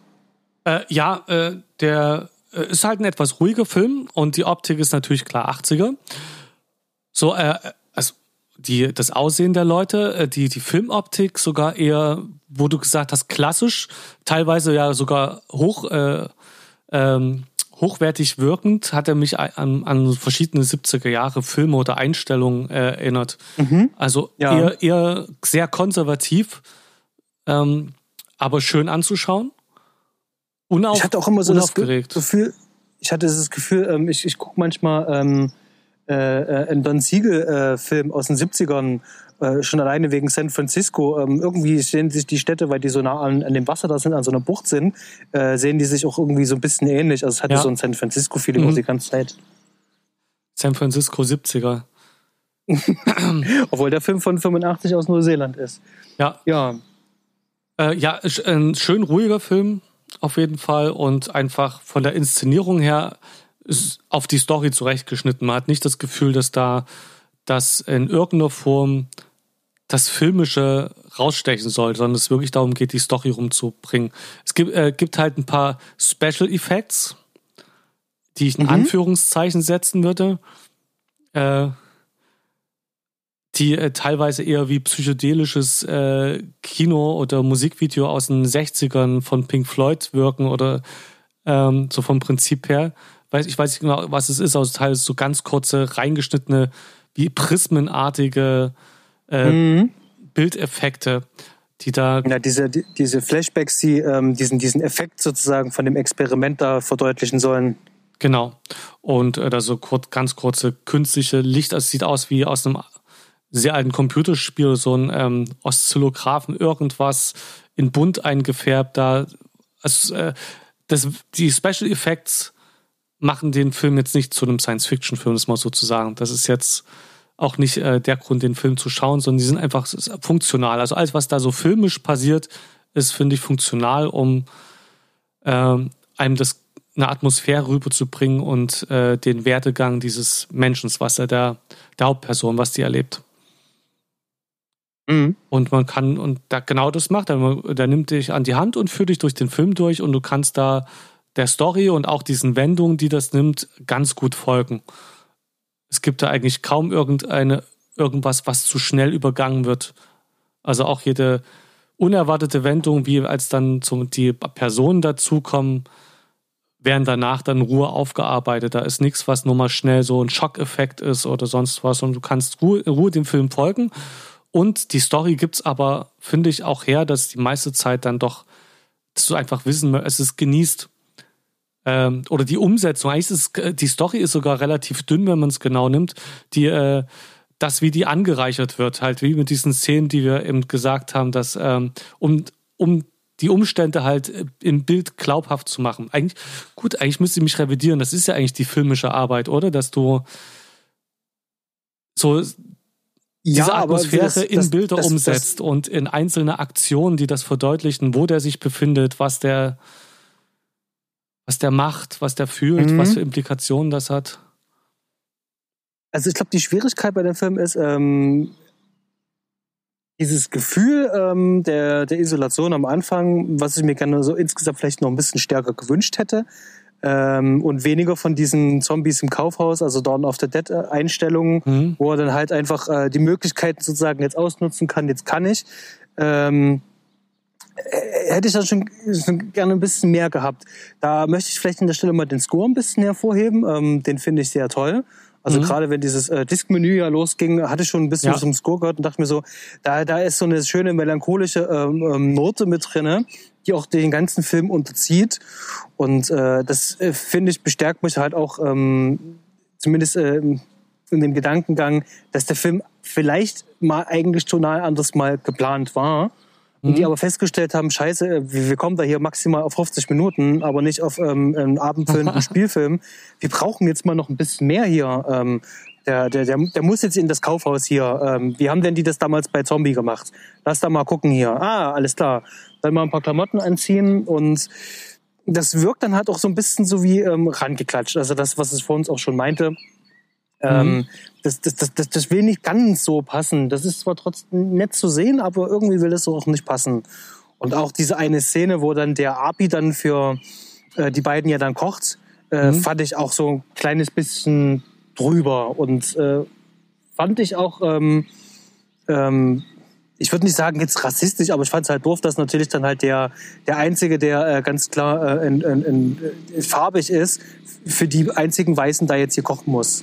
Der ist halt ein etwas ruhiger Film und die Optik ist natürlich klar 80er. So, also das Aussehen der Leute, die Filmoptik sogar eher, wo du gesagt hast, klassisch, teilweise ja sogar hochwertig wirkend, hat er mich an verschiedene 70er Jahre Filme oder Einstellungen erinnert. Also eher sehr konservativ, aber schön anzuschauen. Ich hatte auch immer so das Gefühl, ich gucke manchmal einen Don Siegel-Film aus den 70ern, schon alleine wegen San Francisco. Irgendwie sehen sich die Städte, weil die so nah an dem Wasser da sind, an so einer Bucht sind, sehen die sich auch irgendwie so ein bisschen ähnlich. Also es hatte so ein San Francisco-Feeling auch die ganze Zeit. San Francisco 70er. Obwohl der Film von 85 aus Neuseeland ist. Ja, ein schön ruhiger Film auf jeden Fall und einfach von der Inszenierung her ist auf die Story zurechtgeschnitten. Man hat nicht das Gefühl, dass das in irgendeiner Form das Filmische rausstechen soll, sondern es wirklich darum geht, die Story rumzubringen. Es gibt halt ein paar Special Effects, die ich in Anführungszeichen setzen würde, die teilweise eher wie psychedelisches Kino oder Musikvideo aus den 60ern von Pink Floyd wirken oder so vom Prinzip her. Ich weiß nicht genau, was es ist, also teilweise so ganz kurze, reingeschnittene, wie prismenartige Bildeffekte, die da... Ja, diese Flashbacks, die diesen Effekt sozusagen von dem Experiment da verdeutlichen sollen. Genau. Und da so ganz kurze künstliche Licht, also es sieht aus wie aus einem sehr alten Computerspiel, so ein Oszillographen, irgendwas in bunt eingefärbt da. Also, die Special Effects machen den Film jetzt nicht zu einem Science-Fiction-Film, das mal so zu sagen. Das ist jetzt auch nicht der Grund, den Film zu schauen, sondern die sind einfach funktional. Also alles, was da so filmisch passiert, ist, finde ich, funktional, um einem eine Atmosphäre rüberzubringen und den Werdegang dieses Menschen, was der Hauptperson, was die erlebt. Und man kann, und da genau das macht, der nimmt dich an die Hand und führt dich durch den Film durch und du kannst da der Story und auch diesen Wendungen, die das nimmt, ganz gut folgen. Es gibt da eigentlich kaum irgendwas, was zu schnell übergangen wird. Also auch jede unerwartete Wendung, wie als dann die Personen dazukommen, werden danach dann in Ruhe aufgearbeitet. Da ist nichts, was nur mal schnell so ein Schockeffekt ist oder sonst was. Und du kannst in Ruhe dem Film folgen. Und die Story gibt's aber, finde ich, auch her, dass die meiste Zeit dann doch, dass du einfach wissen, es ist genießt. Oder die Umsetzung. Eigentlich ist die Story ist sogar relativ dünn, wenn man es genau nimmt. Das, wie die angereichert wird, halt wie mit diesen Szenen, die wir eben gesagt haben, dass um die Umstände halt im Bild glaubhaft zu machen. Eigentlich müsste ich mich revidieren. Das ist ja eigentlich die filmische Arbeit, oder? Dass du so diese Atmosphäre in Bilder umsetzt und in einzelne Aktionen, die das verdeutlichen, wo der sich befindet, was der macht, was der fühlt, was für Implikationen das hat. Also ich glaube, die Schwierigkeit bei dem Film ist, dieses Gefühl der Isolation am Anfang, was ich mir gerne so insgesamt vielleicht noch ein bisschen stärker gewünscht hätte, und weniger von diesen Zombies im Kaufhaus, also Dawn of the Dead Einstellungen, wo er dann halt einfach die Möglichkeiten sozusagen jetzt ausnutzen kann, jetzt kann ich. Hätte ich da schon gerne ein bisschen mehr gehabt. Da möchte ich vielleicht an der Stelle mal den Score ein bisschen hervorheben. Den finde ich sehr toll. Also gerade wenn dieses Diskmenü ja losging, hatte ich schon ein bisschen was vom Score gehört und dachte mir so, da ist so eine schöne melancholische Note mit drinne, die auch den ganzen Film unterzieht. Und das, finde ich, bestärkt mich halt auch zumindest in dem Gedankengang, dass der Film vielleicht mal eigentlich tonal anders mal geplant war. Und die aber festgestellt haben, scheiße, wir kommen da hier maximal auf 50 Minuten, aber nicht auf einen abendfüllenden Spielfilm. Wir brauchen jetzt mal noch ein bisschen mehr hier. Der muss jetzt in das Kaufhaus hier. Wie haben denn die das damals bei Zombie gemacht? Lass da mal gucken hier. Ah, alles klar. Dann mal ein paar Klamotten anziehen und das wirkt dann halt auch so ein bisschen so wie rangeklatscht. Also das, was es vor uns auch schon meinte. Das will nicht ganz so passen. Das ist zwar trotzdem nett zu sehen, aber irgendwie will es auch nicht passen. Und auch diese eine Szene, wo dann der Api dann für die beiden ja dann kocht, fand ich auch so ein kleines bisschen drüber. Und fand ich auch, ich würde nicht sagen jetzt rassistisch, aber ich fand es halt doof, dass natürlich dann halt der Einzige, der ganz klar farbig ist, für die einzigen Weißen da jetzt hier kochen muss.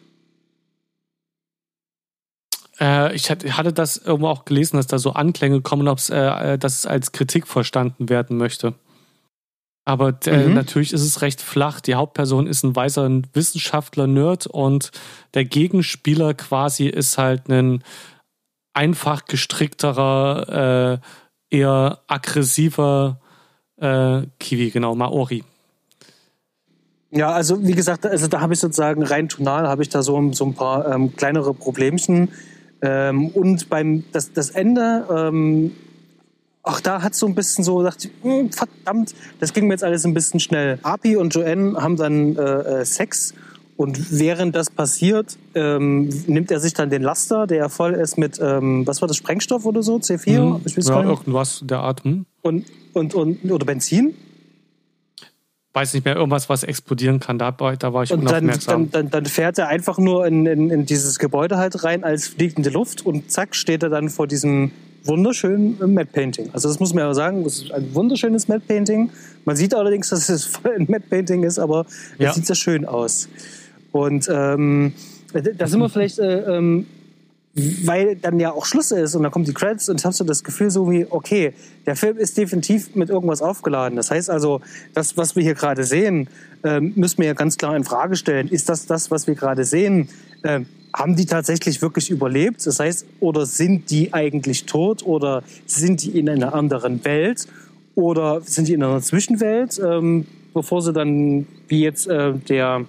Ich hatte das irgendwo auch gelesen, dass da so Anklänge kommen, dass es als Kritik verstanden werden möchte. Aber natürlich ist es recht flach. Die Hauptperson ist ein weißer Wissenschaftler-Nerd und der Gegenspieler quasi ist halt ein einfach gestrickterer, eher aggressiver Kiwi, genau, Maori. Ja, also wie gesagt, also da habe ich sozusagen rein tonal habe ich da so ein paar kleinere Problemchen. Und das Ende, auch da hat so ein bisschen so gedacht, verdammt, das ging mir jetzt alles ein bisschen schnell. Api und Joanne haben dann Sex und während das passiert, nimmt er sich dann den Laster, der voll ist mit, was war das, Sprengstoff oder so, C4? Ich weiß gar nicht. Irgendwas der Art. Und oder Benzin? Weiß nicht mehr, irgendwas, was explodieren kann. Da war ich unaufmerksam. Dann fährt er einfach nur in dieses Gebäude halt rein als fliegende Luft und zack, steht er dann vor diesem wunderschönen Matte Painting. Also das muss man ja sagen, das ist ein wunderschönes Matte Painting. Man sieht allerdings, dass es voll ein Matte Painting ist, aber es sieht sehr schön aus. Und da sind wir vielleicht, weil dann ja auch Schluss ist und dann kommen die Credits und ich habe so das Gefühl so wie, okay, der Film ist definitiv mit irgendwas aufgeladen. Das heißt also, das, was wir hier gerade sehen, müssen wir ja ganz klar in Frage stellen. Ist das, was wir gerade sehen? Haben die tatsächlich wirklich überlebt? Das heißt, oder sind die eigentlich tot? Oder sind die in einer anderen Welt? Oder sind die in einer Zwischenwelt? Bevor sie dann, wie jetzt der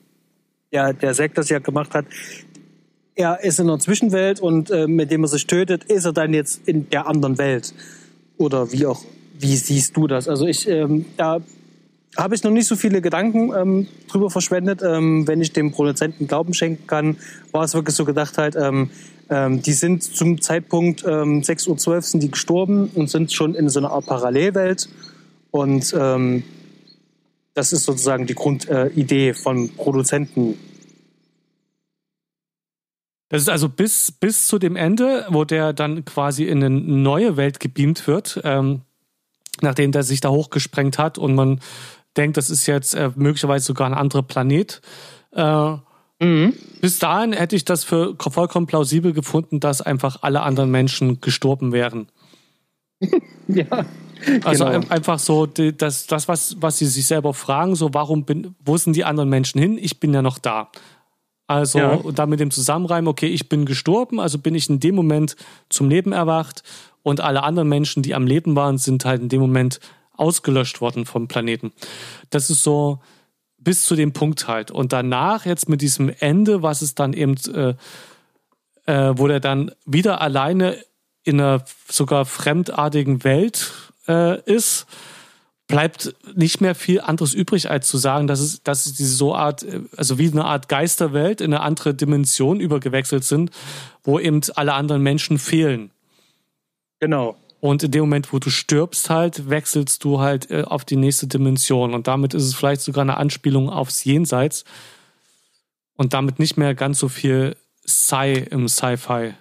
Zack das ja gemacht hat, er ist in einer Zwischenwelt und mit dem er sich tötet, ist er dann jetzt in der anderen Welt. Oder wie siehst du das? Also da habe ich noch nicht so viele Gedanken drüber verschwendet. Wenn ich dem Produzenten Glauben schenken kann, war es wirklich so gedacht halt, die sind zum Zeitpunkt 6:12 Uhr sind die gestorben und sind schon in so einer Art Parallelwelt. Und das ist sozusagen die Grundidee von Produzenten. Das ist also bis zu dem Ende, wo der dann quasi in eine neue Welt gebeamt wird, nachdem der sich da hochgesprengt hat und man denkt, das ist jetzt möglicherweise sogar ein anderer Planet. Bis dahin hätte ich das für vollkommen plausibel gefunden, dass einfach alle anderen Menschen gestorben wären. Ja. Also genau. einfach so, das was sie sich selber fragen, so wo sind die anderen Menschen hin? Ich bin ja noch da. Also, und dann mit dem Zusammenreimen, okay, ich bin gestorben, also bin ich in dem Moment zum Leben erwacht und alle anderen Menschen, die am Leben waren, sind halt in dem Moment ausgelöscht worden vom Planeten. Das ist so bis zu dem Punkt halt. Und danach jetzt mit diesem Ende, was es dann eben, wo der dann wieder alleine in einer sogar fremdartigen Welt ist, bleibt nicht mehr viel anderes übrig, als zu sagen, dass es diese so Art, also wie eine Art Geisterwelt in eine andere Dimension übergewechselt sind, wo eben alle anderen Menschen fehlen. Genau. Und in dem Moment, wo du stirbst halt, wechselst du halt auf die nächste Dimension. Und damit ist es vielleicht sogar eine Anspielung aufs Jenseits. Und damit nicht mehr ganz so viel im Sci-Fi.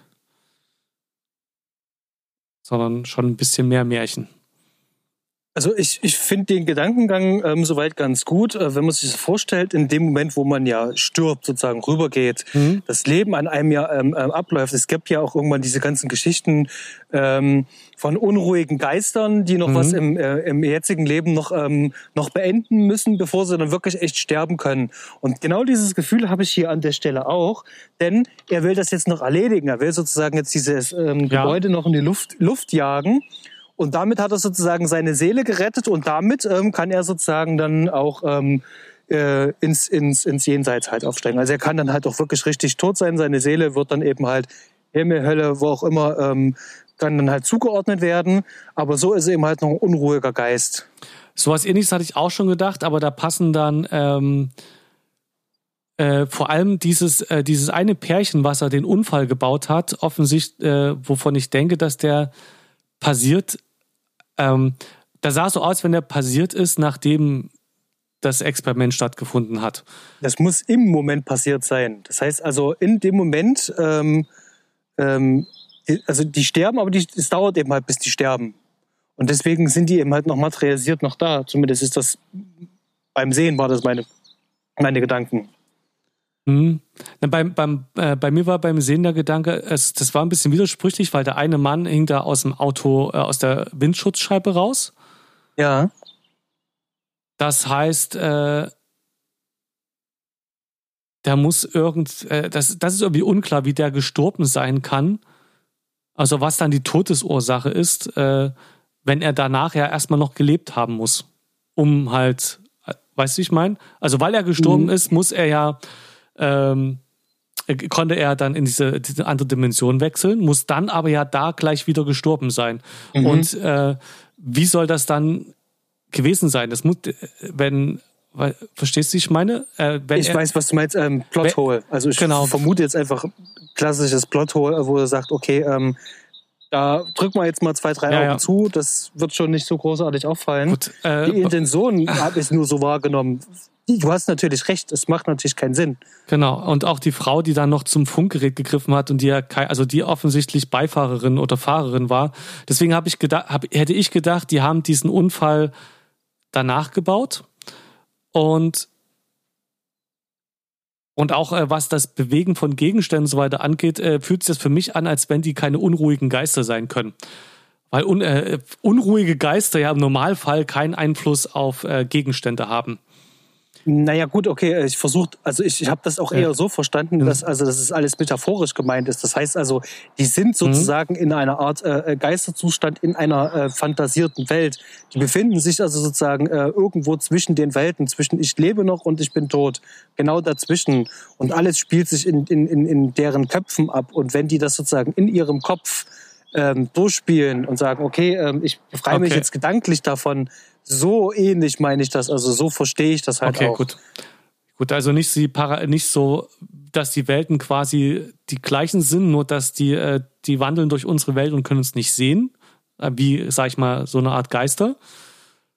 Sondern schon ein bisschen mehr Märchen. Also ich finde den Gedankengang soweit ganz gut, wenn man sich das vorstellt, in dem Moment, wo man ja stirbt, sozusagen rübergeht, das Leben an einem ja abläuft. Es gibt ja auch irgendwann diese ganzen Geschichten von unruhigen Geistern, die noch was im jetzigen Leben noch beenden müssen, bevor sie dann wirklich echt sterben können. Und genau dieses Gefühl habe ich hier an der Stelle auch, denn er will das jetzt noch erledigen. Er will sozusagen jetzt dieses Gebäude noch in die Luft jagen. Und damit hat er sozusagen seine Seele gerettet und damit kann er sozusagen dann auch ins Jenseits halt aufsteigen. Also er kann dann halt auch wirklich richtig tot sein. Seine Seele wird dann eben halt Himmel, Hölle, wo auch immer, kann dann halt zugeordnet werden. Aber so ist er eben halt noch ein unruhiger Geist. Sowas Ähnliches hatte ich auch schon gedacht, aber da passen dann vor allem dieses eine Pärchen, was er den Unfall gebaut hat, offensichtlich, wovon ich denke, dass der passiert. Da sah es so aus, wenn der passiert ist, nachdem das Experiment stattgefunden hat. Das muss im Moment passiert sein. Das heißt also in dem Moment, also die sterben, aber es dauert eben halt, bis die sterben. Und deswegen sind die eben halt noch materialisiert noch da. Zumindest ist das beim Sehen war das meine Gedanken. Bei mir war beim Sehen der Gedanke, das war ein bisschen widersprüchlich, weil der eine Mann hing da aus dem Auto, aus der Windschutzscheibe raus. Ja. Das heißt, da muss das ist irgendwie unklar, wie der gestorben sein kann. Also was dann die Todesursache ist, wenn er danach ja erstmal noch gelebt haben muss. Um halt, weißt du, ich meine? Also weil er gestorben ist, muss er ja konnte er dann in diese andere Dimension wechseln, muss dann aber ja da gleich wieder gestorben sein. Und wie soll das dann gewesen sein? Das muss, verstehst du, ich meine? Ich weiß, was du meinst, Plothole. Also ich vermute jetzt einfach klassisches Plothole, wo er sagt, okay, da drücken wir jetzt mal 2, 3 Augen zu, das wird schon nicht so großartig auffallen. Gut, die Intention habe ich nur so wahrgenommen. Du hast natürlich recht, es macht natürlich keinen Sinn. Genau, und auch die Frau, die dann noch zum Funkgerät gegriffen hat und die offensichtlich Beifahrerin oder Fahrerin war. Deswegen hätte ich gedacht, die haben diesen Unfall danach gebaut und auch was das Bewegen von Gegenständen und so weiter angeht, fühlt sich das für mich an, als wenn die keine unruhigen Geister sein können. Weil unruhige Geister ja im Normalfall keinen Einfluss auf Gegenstände haben. Naja gut, okay, ich habe das auch eher so verstanden, dass es alles metaphorisch gemeint ist. Das heißt also, die sind sozusagen in einer Art Geisterzustand in einer fantasierten Welt. Die befinden sich also sozusagen irgendwo zwischen den Welten, zwischen ich lebe noch und ich bin tot. Genau dazwischen. Und alles spielt sich in deren Köpfen ab. Und wenn die das sozusagen in ihrem Kopf durchspielen und sagen, okay, ich befreie mich jetzt gedanklich davon, so ähnlich meine ich das, also so verstehe ich das halt auch. Okay, gut, also nicht so, dass die Welten quasi die gleichen sind, nur dass die wandeln durch unsere Welt und können uns nicht sehen, wie, sag ich mal, so eine Art Geister,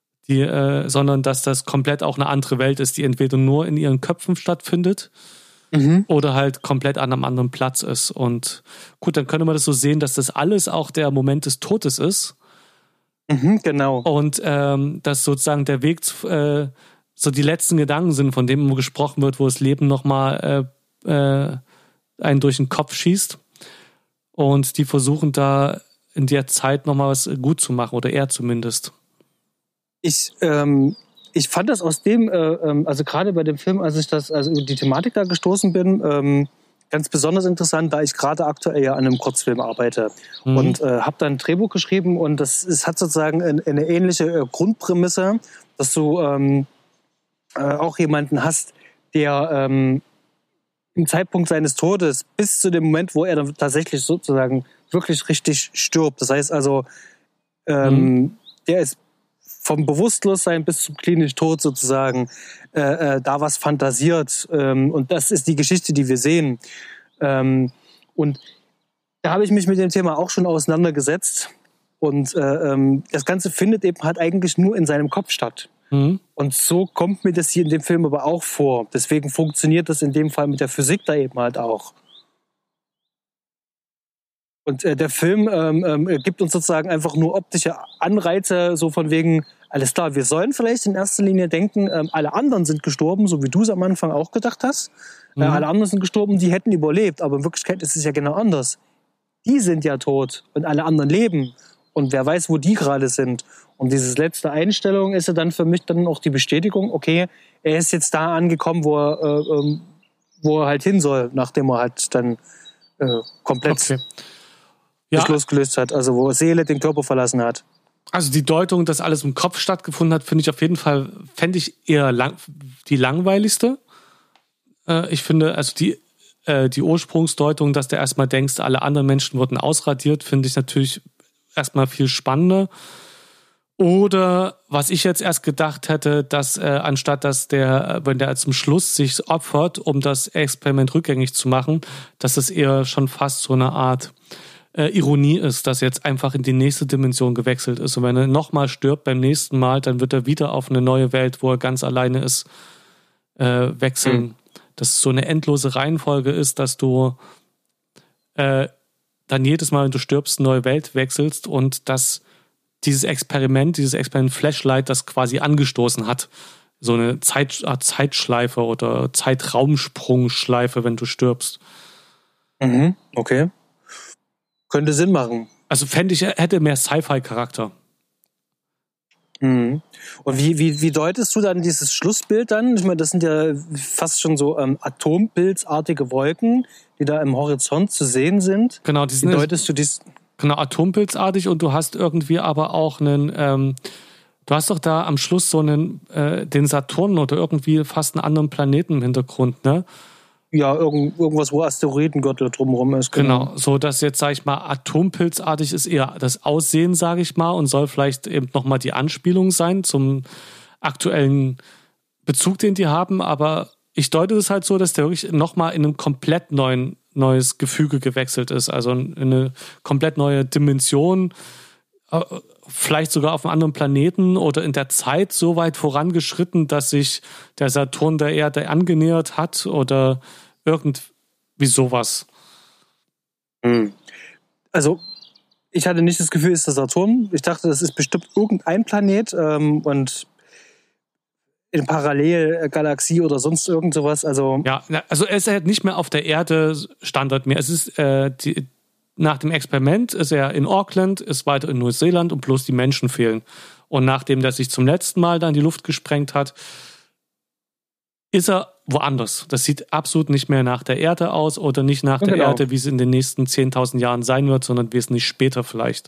sondern dass das komplett auch eine andere Welt ist, die entweder nur in ihren Köpfen stattfindet oder halt komplett an einem anderen Platz ist. Und gut, dann könnte man das so sehen, dass das alles auch der Moment des Todes ist. Genau. Und dass sozusagen der Weg so die letzten Gedanken sind, von denen immer gesprochen wird, wo das Leben nochmal einen durch den Kopf schießt. Und die versuchen da in der Zeit nochmal was gut zu machen, oder er zumindest. Ich fand das aus dem, also gerade bei dem Film, als ich über die Thematik da gestoßen bin, ganz besonders interessant, da ich gerade aktuell ja an einem Kurzfilm arbeite und habe dann ein Drehbuch geschrieben, und es hat sozusagen eine ähnliche Grundprämisse, dass du auch jemanden hast, der im Zeitpunkt seines Todes bis zu dem Moment, wo er dann tatsächlich sozusagen wirklich richtig stirbt. Das heißt also, der ist vom Bewusstlossein bis zum klinischen Tod sozusagen da was fantasiert. Und das ist die Geschichte, die wir sehen. Und da habe ich mich mit dem Thema auch schon auseinandergesetzt. Und das Ganze findet eben halt eigentlich nur in seinem Kopf statt. Und so kommt mir das hier in dem Film aber auch vor. Deswegen funktioniert das in dem Fall mit der Physik da eben halt auch. Und der Film gibt uns sozusagen einfach nur optische Anreize, so von wegen, alles klar, wir sollen vielleicht in erster Linie denken, alle anderen sind gestorben, so wie du es am Anfang auch gedacht hast. Alle anderen sind gestorben, die hätten überlebt, aber in Wirklichkeit ist es ja genau anders. Die sind ja tot und alle anderen leben. Und wer weiß, wo die gerade sind. Und diese letzte Einstellung ist ja dann für mich dann auch die Bestätigung, okay, er ist jetzt da angekommen, wo er halt hin soll, nachdem er halt dann komplett sich losgelöst hat. Also wo Seele den Körper verlassen hat. Also die Deutung, dass alles im Kopf stattgefunden hat, finde ich auf jeden Fall, eher die langweiligste. Ich finde, also die Ursprungsdeutung, dass du erstmal denkst, alle anderen Menschen wurden ausradiert, finde ich natürlich erstmal viel spannender. Oder was ich jetzt erst gedacht hätte, dass anstatt dass wenn der zum Schluss sich opfert, um das Experiment rückgängig zu machen, dass es eher schon fast so eine Art Ironie ist, dass jetzt einfach in die nächste Dimension gewechselt ist. Und wenn er nochmal stirbt beim nächsten Mal, dann wird er wieder auf eine neue Welt, wo er ganz alleine ist, wechseln. Dass es so eine endlose Reihenfolge ist, dass du dann jedes Mal, wenn du stirbst, eine neue Welt wechselst und dass dieses Experiment Flashlight das quasi angestoßen hat. So eine Zeitschleife oder Zeitraumsprungschleife, wenn du stirbst. Okay. Könnte Sinn machen. Also fände ich, hätte mehr Sci-Fi-Charakter. Und wie deutest du dann dieses Schlussbild dann? Ich meine, das sind ja fast schon so atompilzartige Wolken, die da im Horizont zu sehen sind. Genau, wie deutest du dies? Genau, atompilzartig, und du hast irgendwie aber auch du hast doch da am Schluss so den Saturn oder irgendwie fast einen anderen Planeten im Hintergrund, ne? Ja, irgendwas, wo Asteroidengürtel drumherum ist. Genau, so dass jetzt, sag ich mal, atompilzartig ist eher das Aussehen, sage ich mal, und soll vielleicht eben nochmal die Anspielung sein zum aktuellen Bezug, den die haben, aber ich deute es halt so, dass der wirklich nochmal in einem komplett neues Gefüge gewechselt ist, also in eine komplett neue Dimension, vielleicht sogar auf einem anderen Planeten oder in der Zeit so weit vorangeschritten, dass sich der Saturn der Erde angenähert hat oder irgendwie sowas. Also ich hatte nicht das Gefühl, es ist der Saturn. Ich dachte, das ist bestimmt irgendein Planet und in Parallelgalaxie oder sonst irgend sowas. Also er ist halt nicht mehr auf der Erde Standort mehr. Es ist nach dem Experiment ist er in Auckland, ist weiter in Neuseeland und bloß die Menschen fehlen. Und nachdem der sich zum letzten Mal dann in die Luft gesprengt hat, ist er woanders. Das sieht absolut nicht mehr nach der Erde aus oder nicht nach der Erde, wie es in den nächsten 10.000 Jahren sein wird, sondern wesentlich später vielleicht.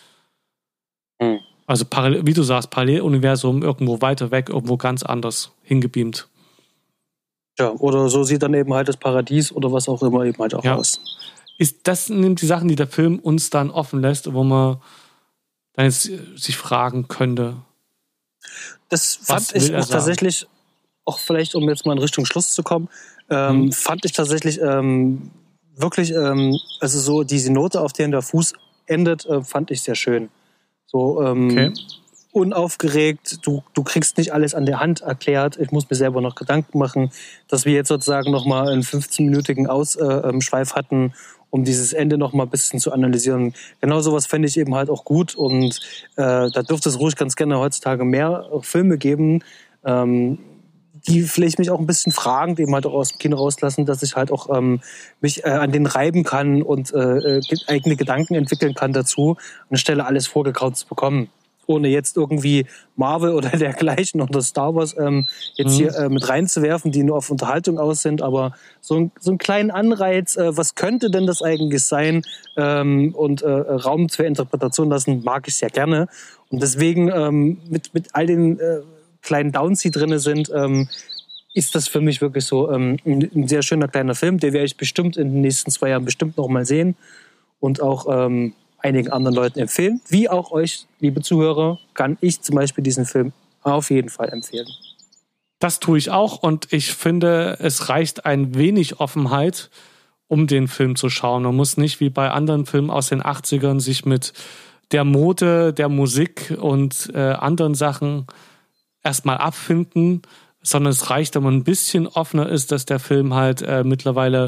Also wie du sagst, Paralleluniversum irgendwo weiter weg, irgendwo ganz anders hingebeamt. Ja, oder so sieht dann eben halt das Paradies oder was auch immer eben halt auch aus. Das sind die Sachen, die der Film uns dann offen lässt, wo man dann jetzt sich fragen könnte. Das fand ich auch tatsächlich, auch vielleicht, um jetzt mal in Richtung Schluss zu kommen, fand ich tatsächlich wirklich, also so diese Note, auf der der Fuß endet, fand ich sehr schön. So, okay. unaufgeregt, du kriegst nicht alles an der Hand erklärt. Ich muss mir selber noch Gedanken machen, dass wir jetzt sozusagen nochmal einen 15-minütigen Ausschweif hatten, um dieses Ende nochmal ein bisschen zu analysieren. Genau sowas fände ich eben halt auch gut und da dürfte es ruhig ganz gerne heutzutage mehr Filme geben, die vielleicht mich auch ein bisschen fragend eben halt auch aus dem Kino rauslassen, dass ich halt auch mich an denen reiben kann und eigene Gedanken entwickeln kann dazu, anstelle alles vorgekaut zu bekommen. Ohne jetzt irgendwie Marvel oder dergleichen oder Star Wars jetzt hier mit reinzuwerfen, die nur auf Unterhaltung aus sind, aber so einen kleinen Anreiz, was könnte denn das eigentlich sein und Raum zur Interpretation lassen, mag ich sehr gerne. Und deswegen mit all den kleinen Downs, die drin sind, ist das für mich wirklich so ein sehr schöner kleiner Film. Den werde ich bestimmt in den nächsten 2 Jahren bestimmt noch mal sehen und auch einigen anderen Leuten empfehlen. Wie auch euch, liebe Zuhörer, kann ich zum Beispiel diesen Film auf jeden Fall empfehlen. Das tue ich auch und ich finde, es reicht ein wenig Offenheit, um den Film zu schauen. Man muss nicht wie bei anderen Filmen aus den 80ern sich mit der Mode, der Musik und anderen Sachen erstmal abfinden, sondern es reicht, wenn man ein bisschen offener ist, dass der Film halt mittlerweile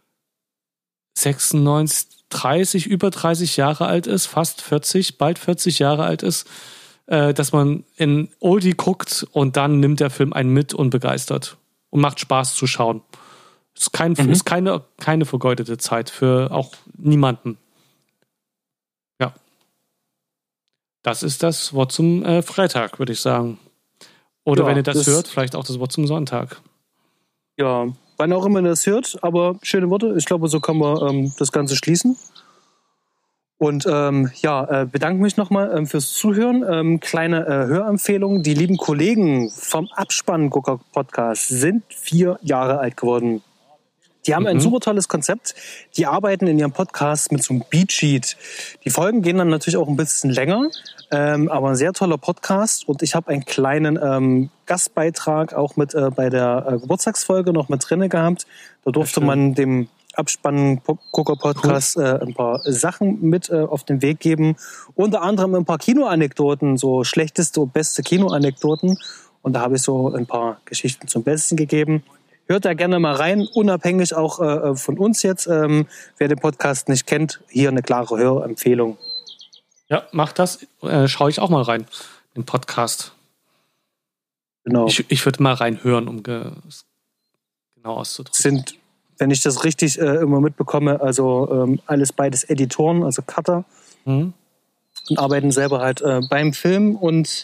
über 30 Jahre alt ist, fast 40, bald 40 Jahre alt ist, dass man in Oldie guckt und dann nimmt der Film einen mit und begeistert und macht Spaß zu schauen. Ist keine vergeudete Zeit für auch niemanden. Ja. Das ist das Wort zum Freitag, würde ich sagen. Oder wenn ihr das hört, vielleicht auch das Wort zum Sonntag. Ja, wann auch immer ihr das hört, aber schöne Worte. Ich glaube, so können wir das Ganze schließen. Und bedanke mich nochmal fürs Zuhören. Kleine Hörempfehlung. Die lieben Kollegen vom Abspann-Gucker-Podcast sind 4 Jahre alt geworden. Die haben ein super tolles Konzept. Die arbeiten in ihrem Podcast mit so einem Beatsheet. Die Folgen gehen dann natürlich auch ein bisschen länger, aber ein sehr toller Podcast. Und ich habe einen kleinen Gastbeitrag auch mit bei der Geburtstagsfolge noch mit drinne gehabt. Da durfte man dem Abspann-Gucker-Podcast ein paar Sachen mit auf den Weg geben. Unter anderem ein paar Kinoanekdoten, so schlechteste und beste Kinoanekdoten. Und da habe ich so ein paar Geschichten zum Besten gegeben. Hört da gerne mal rein, unabhängig auch von uns jetzt. Wer den Podcast nicht kennt, hier eine klare Hörempfehlung. Ja, macht das. Schaue ich auch mal rein, den Podcast. Genau. Ich würde mal reinhören, um genau auszudrücken. Sind, wenn ich das richtig immer mitbekomme, also alles beides Editoren, also Cutter. Und arbeiten selber halt beim Film und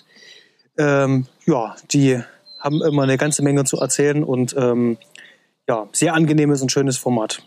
die haben immer eine ganze Menge zu erzählen und sehr angenehmes und schönes Format.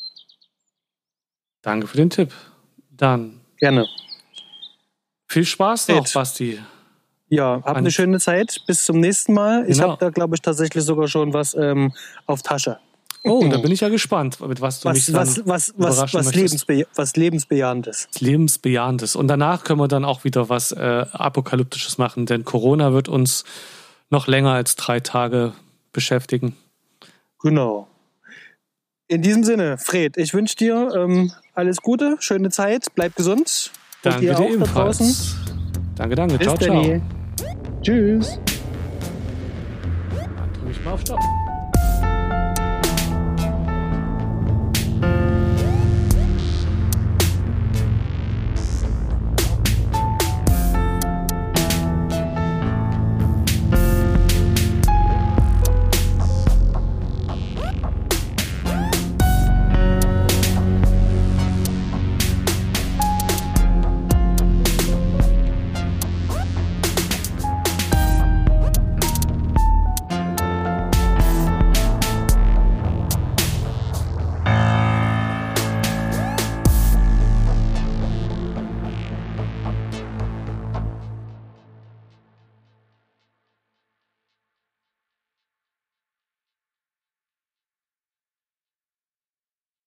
Danke für den Tipp. Dann gerne. Viel Spaß noch, Basti. Ja, habt eine schöne Zeit. Bis zum nächsten Mal. Ich habe da, glaube ich, tatsächlich sogar schon was auf Tasche. Oh, da bin ich ja gespannt, mit was du mich dann überraschen möchtest. Was Lebensbejahendes. Lebensbejahendes. Und danach können wir dann auch wieder was Apokalyptisches machen, denn Corona wird uns noch länger als 3 Tage beschäftigen. Genau. In diesem Sinne, Fred, ich wünsche dir alles Gute, schöne Zeit, bleib gesund. Danke dir ebenfalls. Danke. Bis ciao. Tschüss. Dann drücke ich mal auf Stopp.